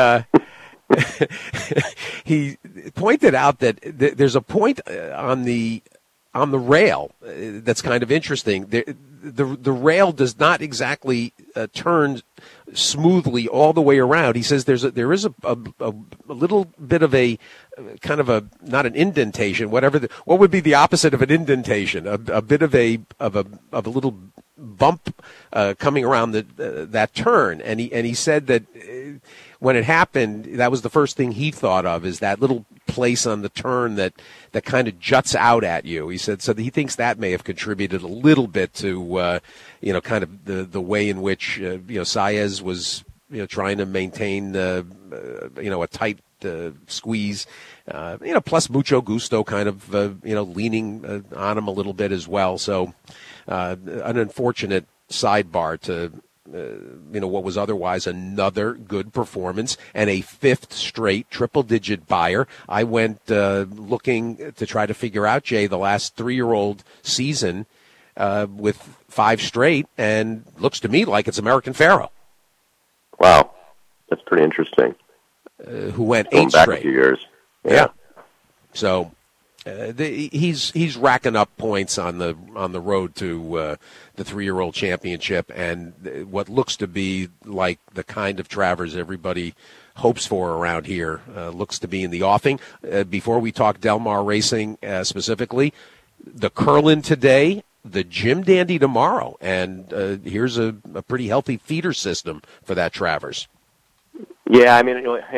pointed out that there's a point on the rail that's kind of interesting. The rail does not exactly turn smoothly all the way around. He says there is a little bit of a kind of a, not an indentation, what would be the opposite of an indentation? A bit of a little bump coming around that turn, and he said that when it happened, that was the first thing he thought of, is that little place on the turn that kind of juts out at you. He said so he thinks that may have contributed a little bit to kind of the way in which Saez was trying to maintain a tight squeeze. Plus Mucho Gusto kind of leaning on him a little bit as well. So an unfortunate sidebar to what was otherwise another good performance and a fifth straight triple-digit buyer. I went looking to try to figure out, Jay, the last 3-year-old season with 5 straight, and looks to me like it's American Pharoah. Wow, that's pretty interesting. Who went 8 Going back straight. a few years. Yeah. So he's racking up points on the road to the 3-year-old championship, and what looks to be like the kind of Travers everybody hopes for around here looks to be in the offing. Before we talk Del Mar Racing specifically, the Curlin today, the Jim Dandy tomorrow, and here's a pretty healthy feeder system for that Travers. Yeah, I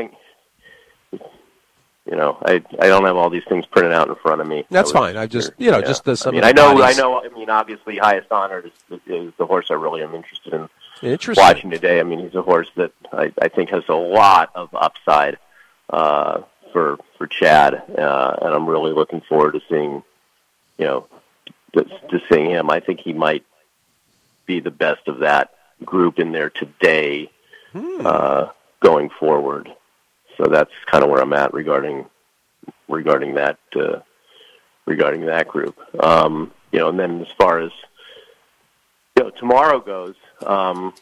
don't have all these things printed out in front of me. That's fine. I just, just the some. I know. Obviously, Highest Honor is the horse I really am interested in watching today. I mean, he's a horse that I think has a lot of upside for Chad, and I'm really looking forward to seeing, to seeing him. I think he might be the best of that group in there today, going forward. So that's kind of where I'm at regarding that group. And then as far as tomorrow goes, I'm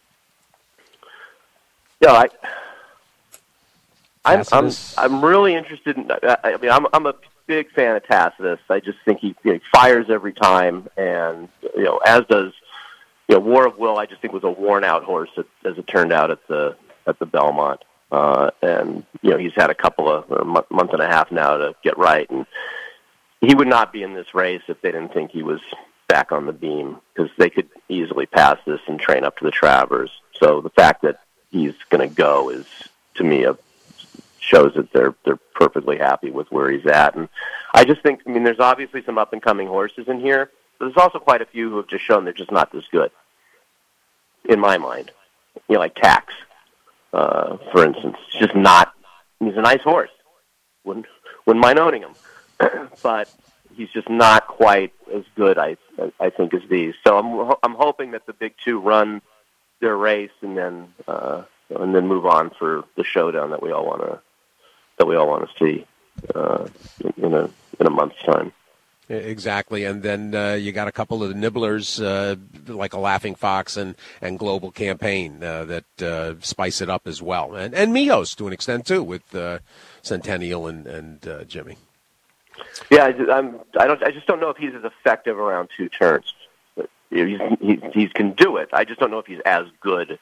really interested in. I'm a big fan of Tacitus. I just think he fires every time, and as does War of Will. I just think was a worn out horse as it turned out at the Belmont. And he's had a couple of month and a half now to get right, and he would not be in this race if they didn't think he was back on the beam, because they could easily pass this and train up to the Travers. So the fact that he's going to go is, to me, shows that they're perfectly happy with where he's at. And I just think, there's obviously some up and coming horses in here, but there's also quite a few who have just shown they're just not this good, in my mind. Like Tax. For instance, it's just not. He's a nice horse. Wouldn't mind owning him, but he's just not quite as good, I think, as these. So I'm hoping that the big two run their race and then move on for the showdown that we all want to see in a month's time. Exactly, and then you got a couple of the nibblers like a Laughing Fox and Global Campaign that spice it up as well, and Mijos to an extent too with Centennial and Jimmy. Yeah, I just don't know if he's as effective around two turns. He can do it. I just don't know if he's as good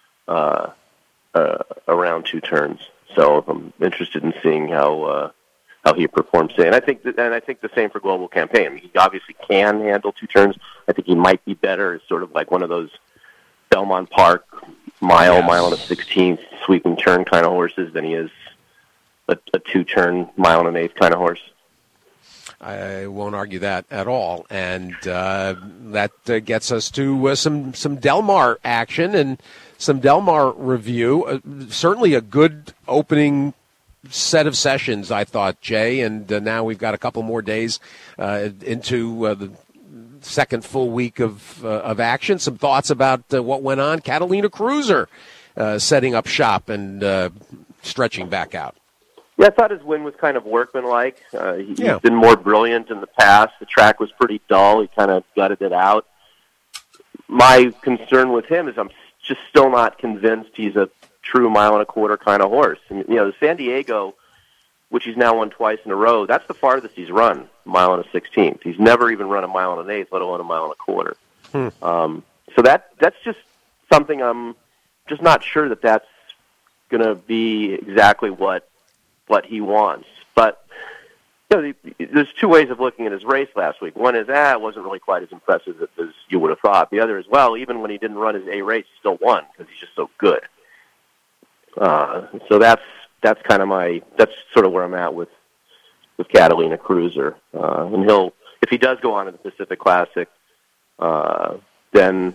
around two turns. So I'm interested in seeing how he performs today. And I think the same for Global Campaign. I mean, he obviously can handle two turns. I think he might be better as sort of like one of those Belmont Park mile and a 16th sweeping turn kind of horses than he is a two-turn mile and an eighth kind of horse. I won't argue that at all, and that gets us to some Del Mar action and some Del Mar review. Certainly a good opening set of sessions, I thought, Jay, and now we've got a couple more days into the second full week of action. Some thoughts about what went on. Catalina Cruiser setting up shop and stretching back out. Yeah, I thought his win was kind of workmanlike. He's been more brilliant in the past. The track was pretty dull. He kind of gutted it out. My concern with him is I'm just still not convinced he's a true mile and a quarter kind of horse. And, the San Diego, which he's now won twice in a row, that's the farthest he's run, mile and a 16th. He's never even run a mile and an eighth, let alone a mile and a quarter. So that's just something I'm just not sure that's going to be exactly what he wants. But there's two ways of looking at his race last week. One is, it wasn't really quite as impressive as you would have thought. The other is, well, even when he didn't run his A race, he still won because he's just so good. So that's kind of that's sort of where I'm at with Catalina Cruiser. And if he does go on to the Pacific Classic, then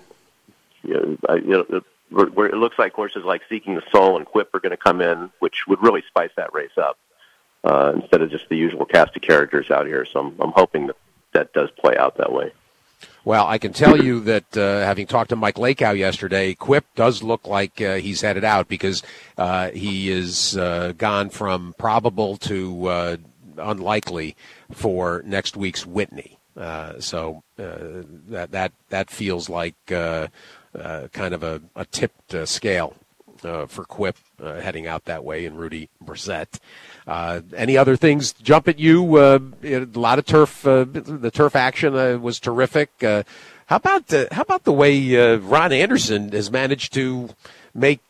it looks like horses like Seeking the Soul and Quip are going to come in, which would really spice that race up instead of just the usual cast of characters out here. So I'm hoping that does play out that way. Well, I can tell you that having talked to Mike Lakow yesterday, Quip does look like he's headed out because he is gone from probable to unlikely for next week's Whitney. So that feels like kind of a tipped scale for Quip heading out that way, and Rudy Brissett. Any other things jump at you? A lot of turf. The turf action was terrific. How about the way Ron Anderson has managed to make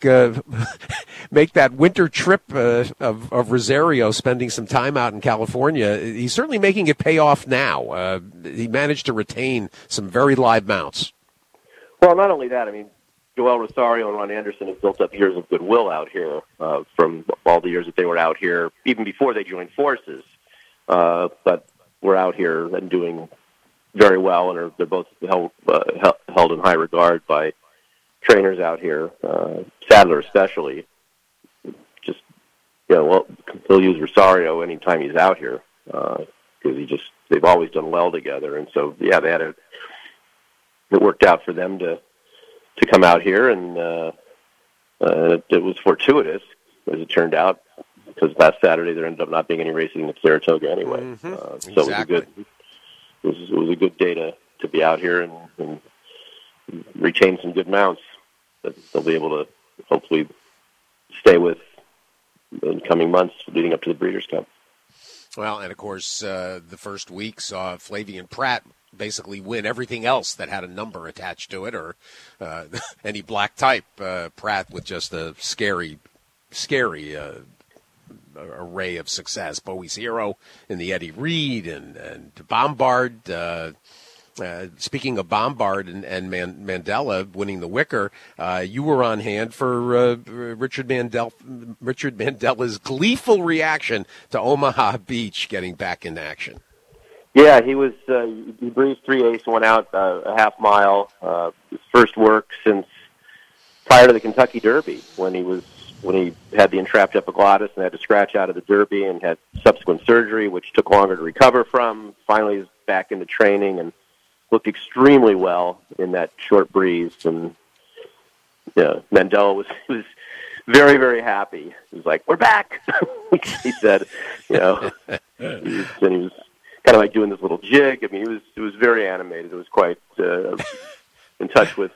that winter trip of Rosario, spending some time out in California? He's certainly making it pay off now. He managed to retain some very live mounts. Well, not only that, I mean, Joel Rosario and Ron Anderson have built up years of goodwill out here from all the years that they were out here, even before they joined forces. But we're out here and doing very well, and they're both held in high regard by trainers out here, Sadler especially. Just, he'll use Rosario anytime he's out here because they've always done well together. And so, it worked out for them to come out here, and it was fortuitous, as it turned out, because last Saturday there ended up not being any racing at Saratoga anyway. Mm-hmm. So exactly. It was a good day to be out here and retain some good mounts that they'll be able to hopefully stay with in coming months leading up to the Breeders' Cup. Well, and of course, the first week saw Flavian Pratt basically win everything else that had a number attached to it or any black type. Pratt with just a scary array of success. Bowie's Hero in the Eddie Reed and Bombard. Speaking of Bombard and Mandela winning the Wicker, you were on hand for Richard Mandela's gleeful reaction to Omaha Beach getting back in action. Yeah, he was. He breezed 3/8, went out a half mile. His first work since prior to the Kentucky Derby, when he was when he had the entrapped epiglottis and had to scratch out of the Derby and had subsequent surgery, which took longer to recover from. Finally, he's back into training and looked extremely well in that short breeze. And Mandella was very, very happy. He was like, "We're back," he said. He was kind of like doing this little jig. I mean, it was very animated. It was quite in touch with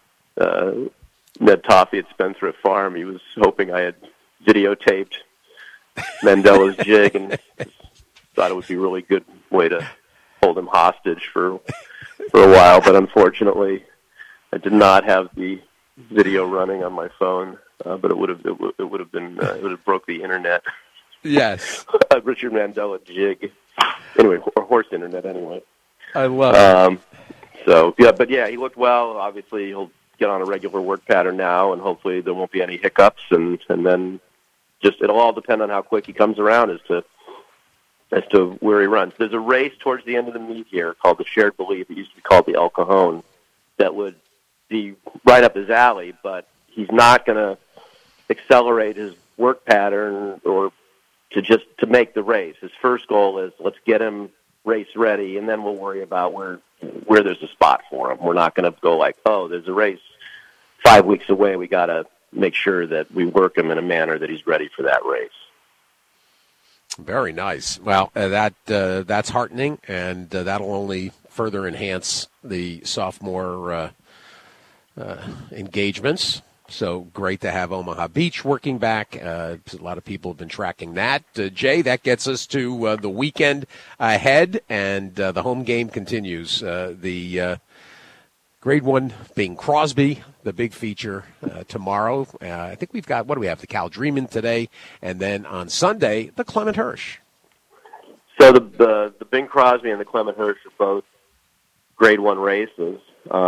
Ned Toffee at Spendthrift Farm. He was hoping I had videotaped Mandella's jig and thought it would be a really good way to hold him hostage for a while. But unfortunately, I did not have the video running on my phone. But it would have broke the internet. Yes, Richard Mandella jig. Anyway, or horse internet. Anyway, I love it. So he looked well. Obviously, he'll get on a regular work pattern now, and hopefully there won't be any hiccups. And then it'll all depend on how quick he comes around as to where he runs. There's a race towards the end of the meet here called the Shared Belief. It used to be called the El Cajon. That would be right up his alley, but he's not going to accelerate his work pattern or to make the race. His first goal is let's get him race ready, and then we'll worry about where there's a spot for him. We're not going to go like, oh, there's a race 5 weeks away. We got to make sure that we work him in a manner that he's ready for that race. Very nice. Well, that's heartening, and that'll only further enhance the sophomore engagements. So great to have Omaha Beach working back. A lot of people have been tracking that. Jay, that gets us to the weekend ahead, and the home game continues. The Grade 1 being Crosby, the big feature tomorrow. I think we've got, what do we have, the Cal Dreamin' today, and then on Sunday, the Clement Hirsch. So the Bing Crosby and the Clement Hirsch are both Grade 1 races.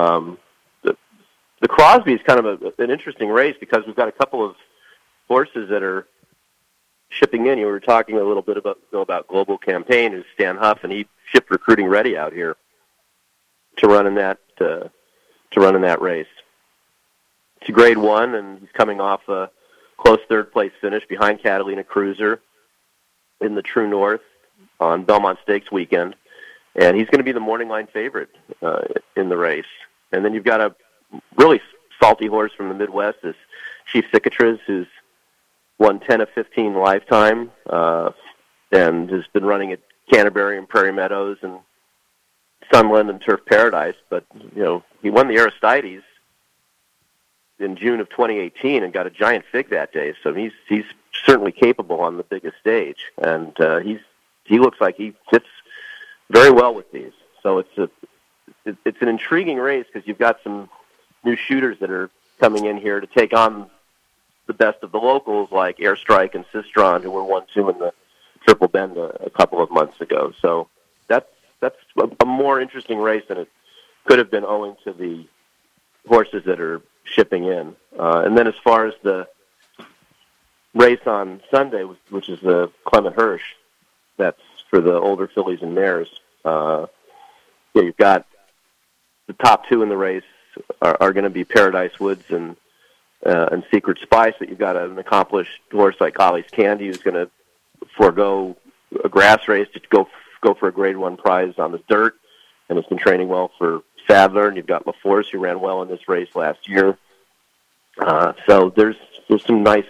The Crosby is kind of an interesting race because we've got a couple of horses that are shipping in. You were talking a little bit about Global Campaign, who's Stan Huff, and he shipped Recruiting Ready out here to run in that race. It's a Grade 1, and he's coming off a close third-place finish behind Catalina Cruiser in the True North on Belmont Stakes weekend, and he's going to be the morning line favorite in the race. And then you've got a really salty horse from the Midwest, is Chief Cicatriz, who's won 10 of 15 lifetime, and has been running at Canterbury and Prairie Meadows and Sunland and Turf Paradise. But, he won the Aristides in June of 2018 and got a giant fig that day. So he's certainly capable on the biggest stage. And he looks like he fits very well with these. So it's an intriguing race because you've got some new shooters that are coming in here to take on the best of the locals like Airstrike and Sistron, who were 1-2 in the Triple Bend a couple of months ago. So that's a more interesting race than it could have been owing to the horses that are shipping in. And then as far as the race on Sunday, which is the Clement Hirsch, that's for the older fillies and mares, you've got the top two in the race are going to be Paradise Woods and Secret Spice, but you've got an accomplished horse like Ollie's Candy who's going to forego a grass race to go for a Grade 1 prize on the dirt, and has been training well for Sadler. And you've got LaForce, who ran well in this race last year. So there's some nice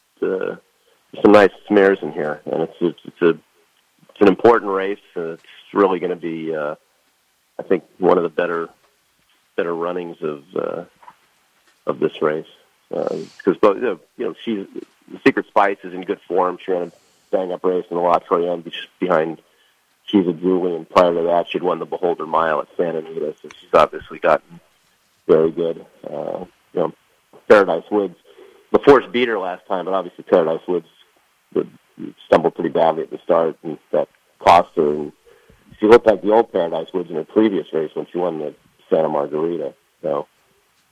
mares in here, and it's an important race. It's really going to be, I think, one of the better runnings of this race, because Secret Spice is in good form. She ran a bang-up race in the La Troyenne behind She's a Julie, and prior to that, she'd won the Beholder Mile at Santa Anita, so she's obviously gotten very good. Paradise Woods, LaForce beat her last time, but obviously Paradise Woods stumbled pretty badly at the start, and that cost her. And she looked like the old Paradise Woods in her previous race when she won the Santa Margarita. So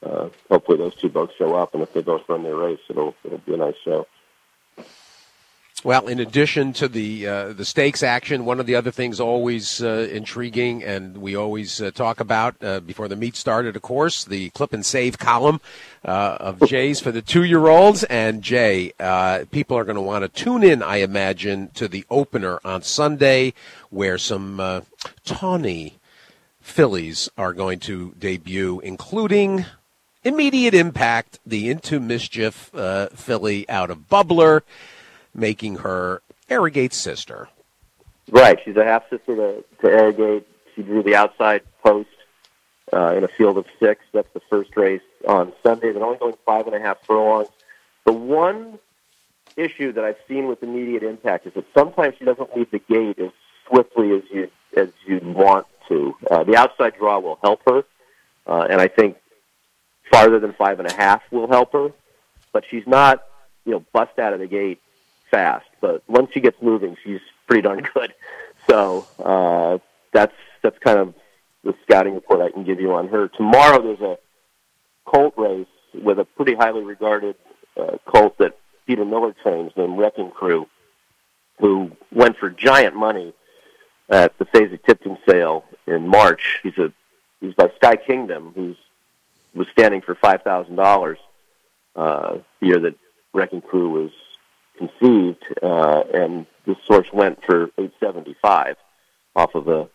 hopefully those two both show up, and if they both run their race, it'll be a nice show. Well, in addition to the stakes action, one of the other things always intriguing, and we always talk about before the meet started, of course, the clip and save column of Jay's for the 2-year-olds. And Jay, people are going to want to tune in, I imagine, to the opener on Sunday, where some tawny fillies are going to debut, including immediate impact, the Into Mischief filly out of Bubbler, making her Arrogate's sister. Right. She's a half-sister to Arrogate. She drew the outside post in a field of 6. That's the first race on Sunday. They're only going 5.5 furlongs. The one issue that I've seen with immediate impact is that sometimes she doesn't leave the gate as swiftly as you'd want to. The outside draw will help her, and I think farther than 5.5 will help her, but she's not, bust out of the gate fast, but once she gets moving, she's pretty darn good. So that's kind of the scouting report I can give you on her. Tomorrow there's a colt race with a pretty highly regarded colt that Peter Miller trains named Wrecking Crew, who went for giant money at the Fasig-Tipton sale in March. He's by Sky Kingdom, who was standing for $5,000 the year that Wrecking Crew was conceived, and this horse went for $875 off of a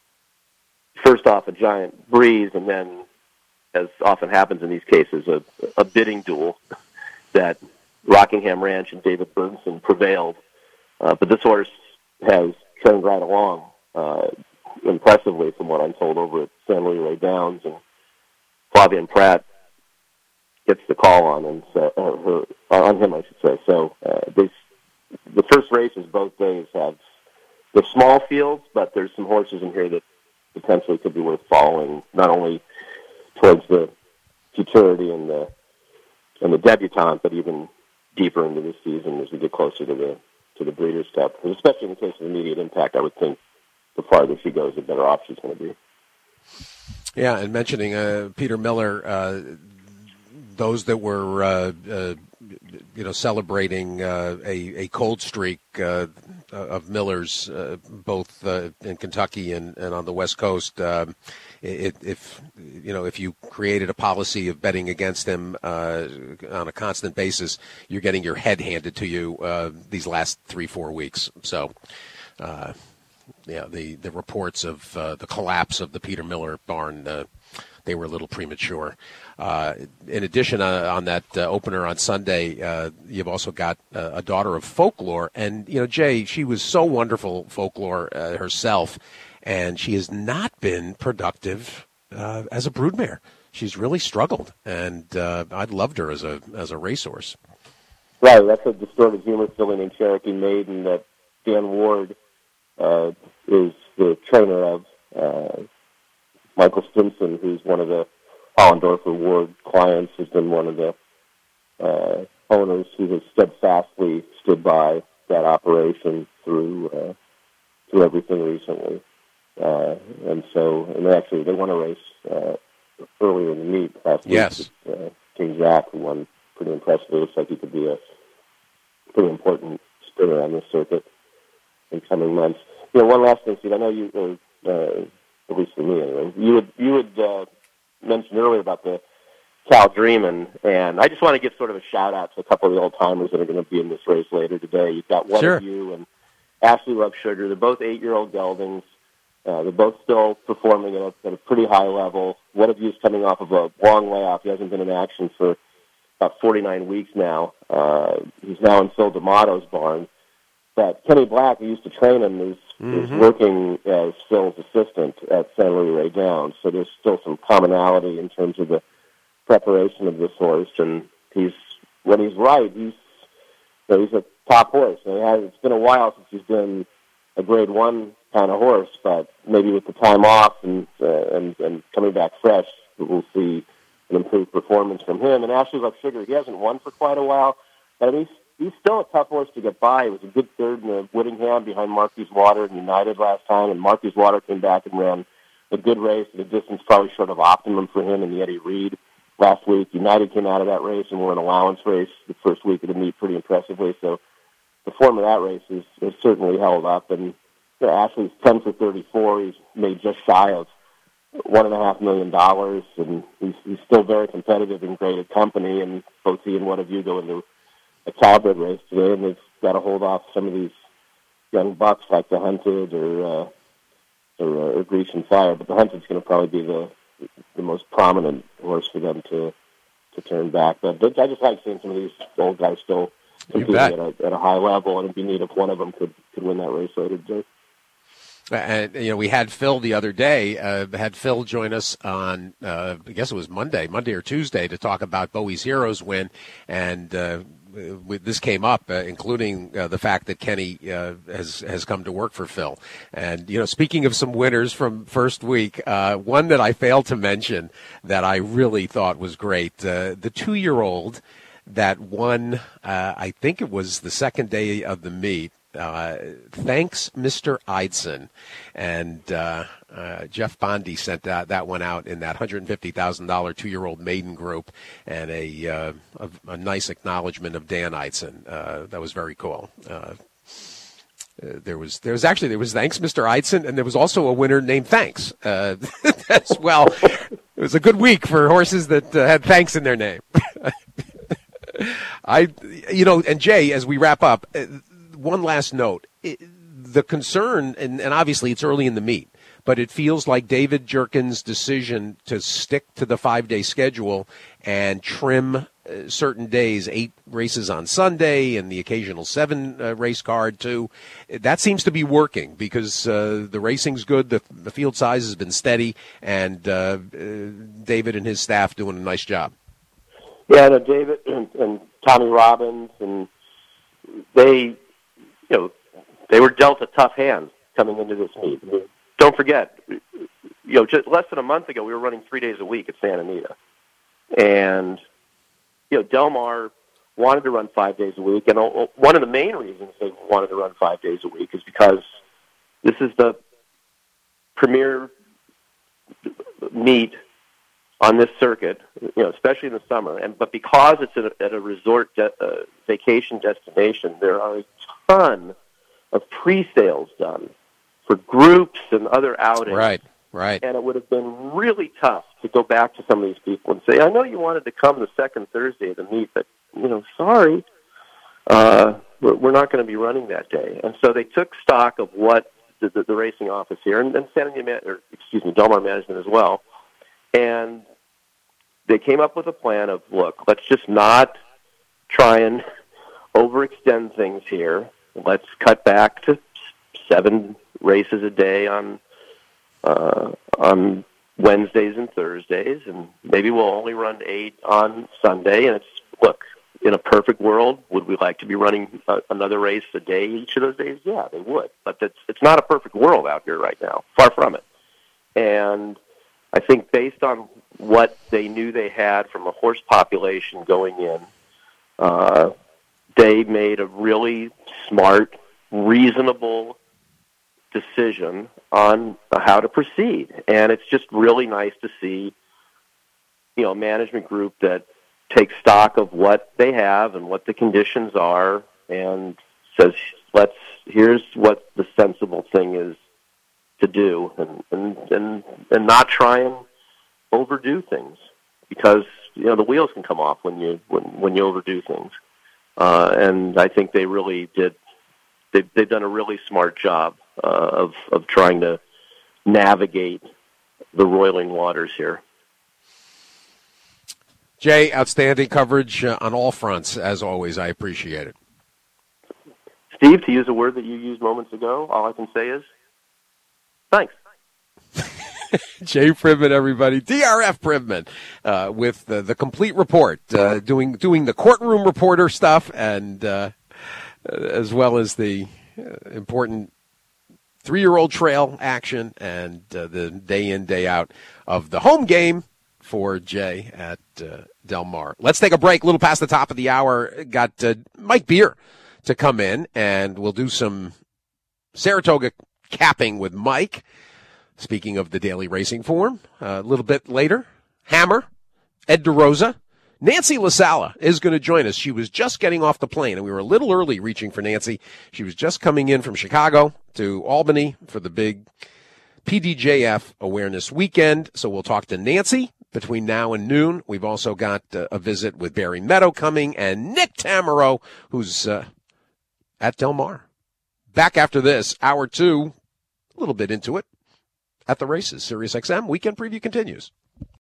giant breeze, and then, as often happens in these cases, a bidding duel that Rockingham Ranch and David Burnson prevailed. But this horse has trained right along impressively, from what I'm told, over at San Luis Ray Downs, and Flavien Prat gets the call on him, on him, I should say. So the first races both days have the small fields, but there's some horses in here that potentially could be worth following, not only towards the futurity and the debutante, but even deeper into the season as we get closer to the Breeders' Cup. And especially in the case of immediate impact, I would think the farther she goes, the better off she's going to be. Yeah, and mentioning Peter Miller, those that were celebrating a cold streak of Miller's, both in Kentucky and on the West Coast, if you created a policy of betting against him on a constant basis, you're getting your head handed to you these last 3-4 weeks. So. The reports of the collapse of the Peter Miller barn, they were a little premature. In addition, on that opener on Sunday, you've also got a daughter of Folklore. And, Jay, she was so wonderful, Folklore herself, and she has not been productive as a broodmare. She's really struggled, and I loved her as a racehorse. Right, that's a distorted humor filly named Cherokee Maiden that Dan Ward is the trainer of. Michael Stimson, who's one of the Hollendorfer Ward clients, has been one of the owners who has steadfastly stood by that operation through everything recently. And they won a race earlier in the meet last week. Yes. King Jack, who won pretty impressively. Looks like he could be a pretty important sprinter on this circuit in coming months. One last thing, Steve. I know you, at least for me anyway, you had mentioned earlier about the Cal Dream, and I just want to give sort of a shout-out to a couple of the old-timers that are going to be in this race later today. You've got One of You and Ashley Love Sugar. They're both 8-year-old geldings. They're both still performing at a pretty high level. One of You is coming off of a long layoff. He hasn't been in action for about 49 weeks now. He's now in Phil D'Amato's barn. But Kenny Black, who used to train him, is working as Phil's assistant at San Luis Ray Downs. So there's still some commonality in terms of the preparation of this horse. And when he's right, he's a top horse. And it's been a while since he's been a Grade 1 kind of horse, but maybe with the time off and coming back fresh, we'll see an improved performance from him. And Ashley Love Sugar, he hasn't won for quite a while, but he's still a tough horse to get by. He was a good third in the Whittingham behind Marquis Water and United last time, and Marquis Water came back and ran a good race at a distance probably short of optimum for him in the Eddie Reed last week. United came out of that race and were an allowance race the first week of the meet pretty impressively. So the form of that race is certainly held up. And Ashley's 10 for 34. He's made just shy of $1.5 million, and he's still very competitive in graded company. And both he and one of you go into a Calvert race today, and they've got to hold off some of these young bucks like the Hunted or Grecian Fire. But the Hunted's going to probably be the most prominent horse for them to turn back. But I just like seeing some of these old guys still competing at a high level, and it'd be neat if one of them could win that race later today. And, we had Phil the other day, had Phil join us on, I guess it was Monday or Tuesday, to talk about Bowie's Heroes win. And this came up, including the fact that Kenny has come to work for Phil. And, speaking of some winners from first week, one that I failed to mention that I really thought was great, the 2-year-old that won, I think it was the second day of the meet, Thanks, Mr. Eidson. And Jeff Bondi sent that one out in that $150,000 2-year-old maiden group, and a nice acknowledgement of Dan Eidson. That was very cool. There was Thanks, Mr. Eidson, and there was also a winner named Thanks as well. It was a good week for horses that had Thanks in their name. And Jay, as we wrap up, one last note. The concern, and obviously it's early in the meet, but it feels like David Jerkin's decision to stick to the 5-day schedule and trim certain days, 8 races on Sunday and the occasional 7 race card too, that seems to be working because the racing's good, the field size has been steady, and David and his staff doing a nice job. Yeah, David and Tommy Robbins, and they were dealt a tough hand coming into this meet. I mean, don't forget, just less than a month ago, we were running 3 days a week at Santa Anita. And, Del Mar wanted to run 5 days a week. And one of the main reasons they wanted to run 5 days a week is because this is the premier meet on this circuit, especially in the summer. But because it's at a resort vacation destination, there are a ton of pre-sales done for groups and other outings. Right. And it would have been really tough to go back to some of these people and say, I know you wanted to come the second Thursday of the meet, but, sorry, we're not going to be running that day. And so they took stock of what the racing office here, and Del Mar management as well, and they came up with a plan of, look, let's just not try and overextend things here. Let's cut back to 7 races a day on Wednesdays and Thursdays, and maybe we'll only run 8 on Sunday. And look, in a perfect world, would we like to be running another race a day each of those days? Yeah, they would. But it's not a perfect world out here right now. Far from it. And I think based on what they knew they had from a horse population going in, they made a really smart, reasonable decision on how to proceed. And it's just really nice to see, a management group that takes stock of what they have and what the conditions are and says, here's what the sensible thing is to do, and not try and overdo things, because the wheels can come off when you overdo things. And I think they really did. They've done a really smart job of trying to navigate the roiling waters here. Jay, outstanding coverage on all fronts, as always. I appreciate it. Steve, to use a word that you used moments ago, all I can say is thanks. Jay Privman, everybody. DRF Privman with the complete report, doing the courtroom reporter stuff, and as well as the important 3-year-old trail action and the day in, day out of the home game for Jay at Del Mar. Let's take a break. A little past the top of the hour. Got Mike Beer to come in, and we'll do some Saratoga capping with Mike. Speaking of the daily racing form, a little bit later, Hammer, Ed DeRosa, Nancy LaSala is going to join us. She was just getting off the plane, and we were a little early reaching for Nancy. She was just coming in from Chicago to Albany for the big PDJF Awareness Weekend. So we'll talk to Nancy between now and noon. We've also got a visit with Barry Meadow coming and Nick Tamaro, who's at Del Mar. Back after this, hour 2, a little bit into it, at the races. SiriusXM Weekend Preview continues.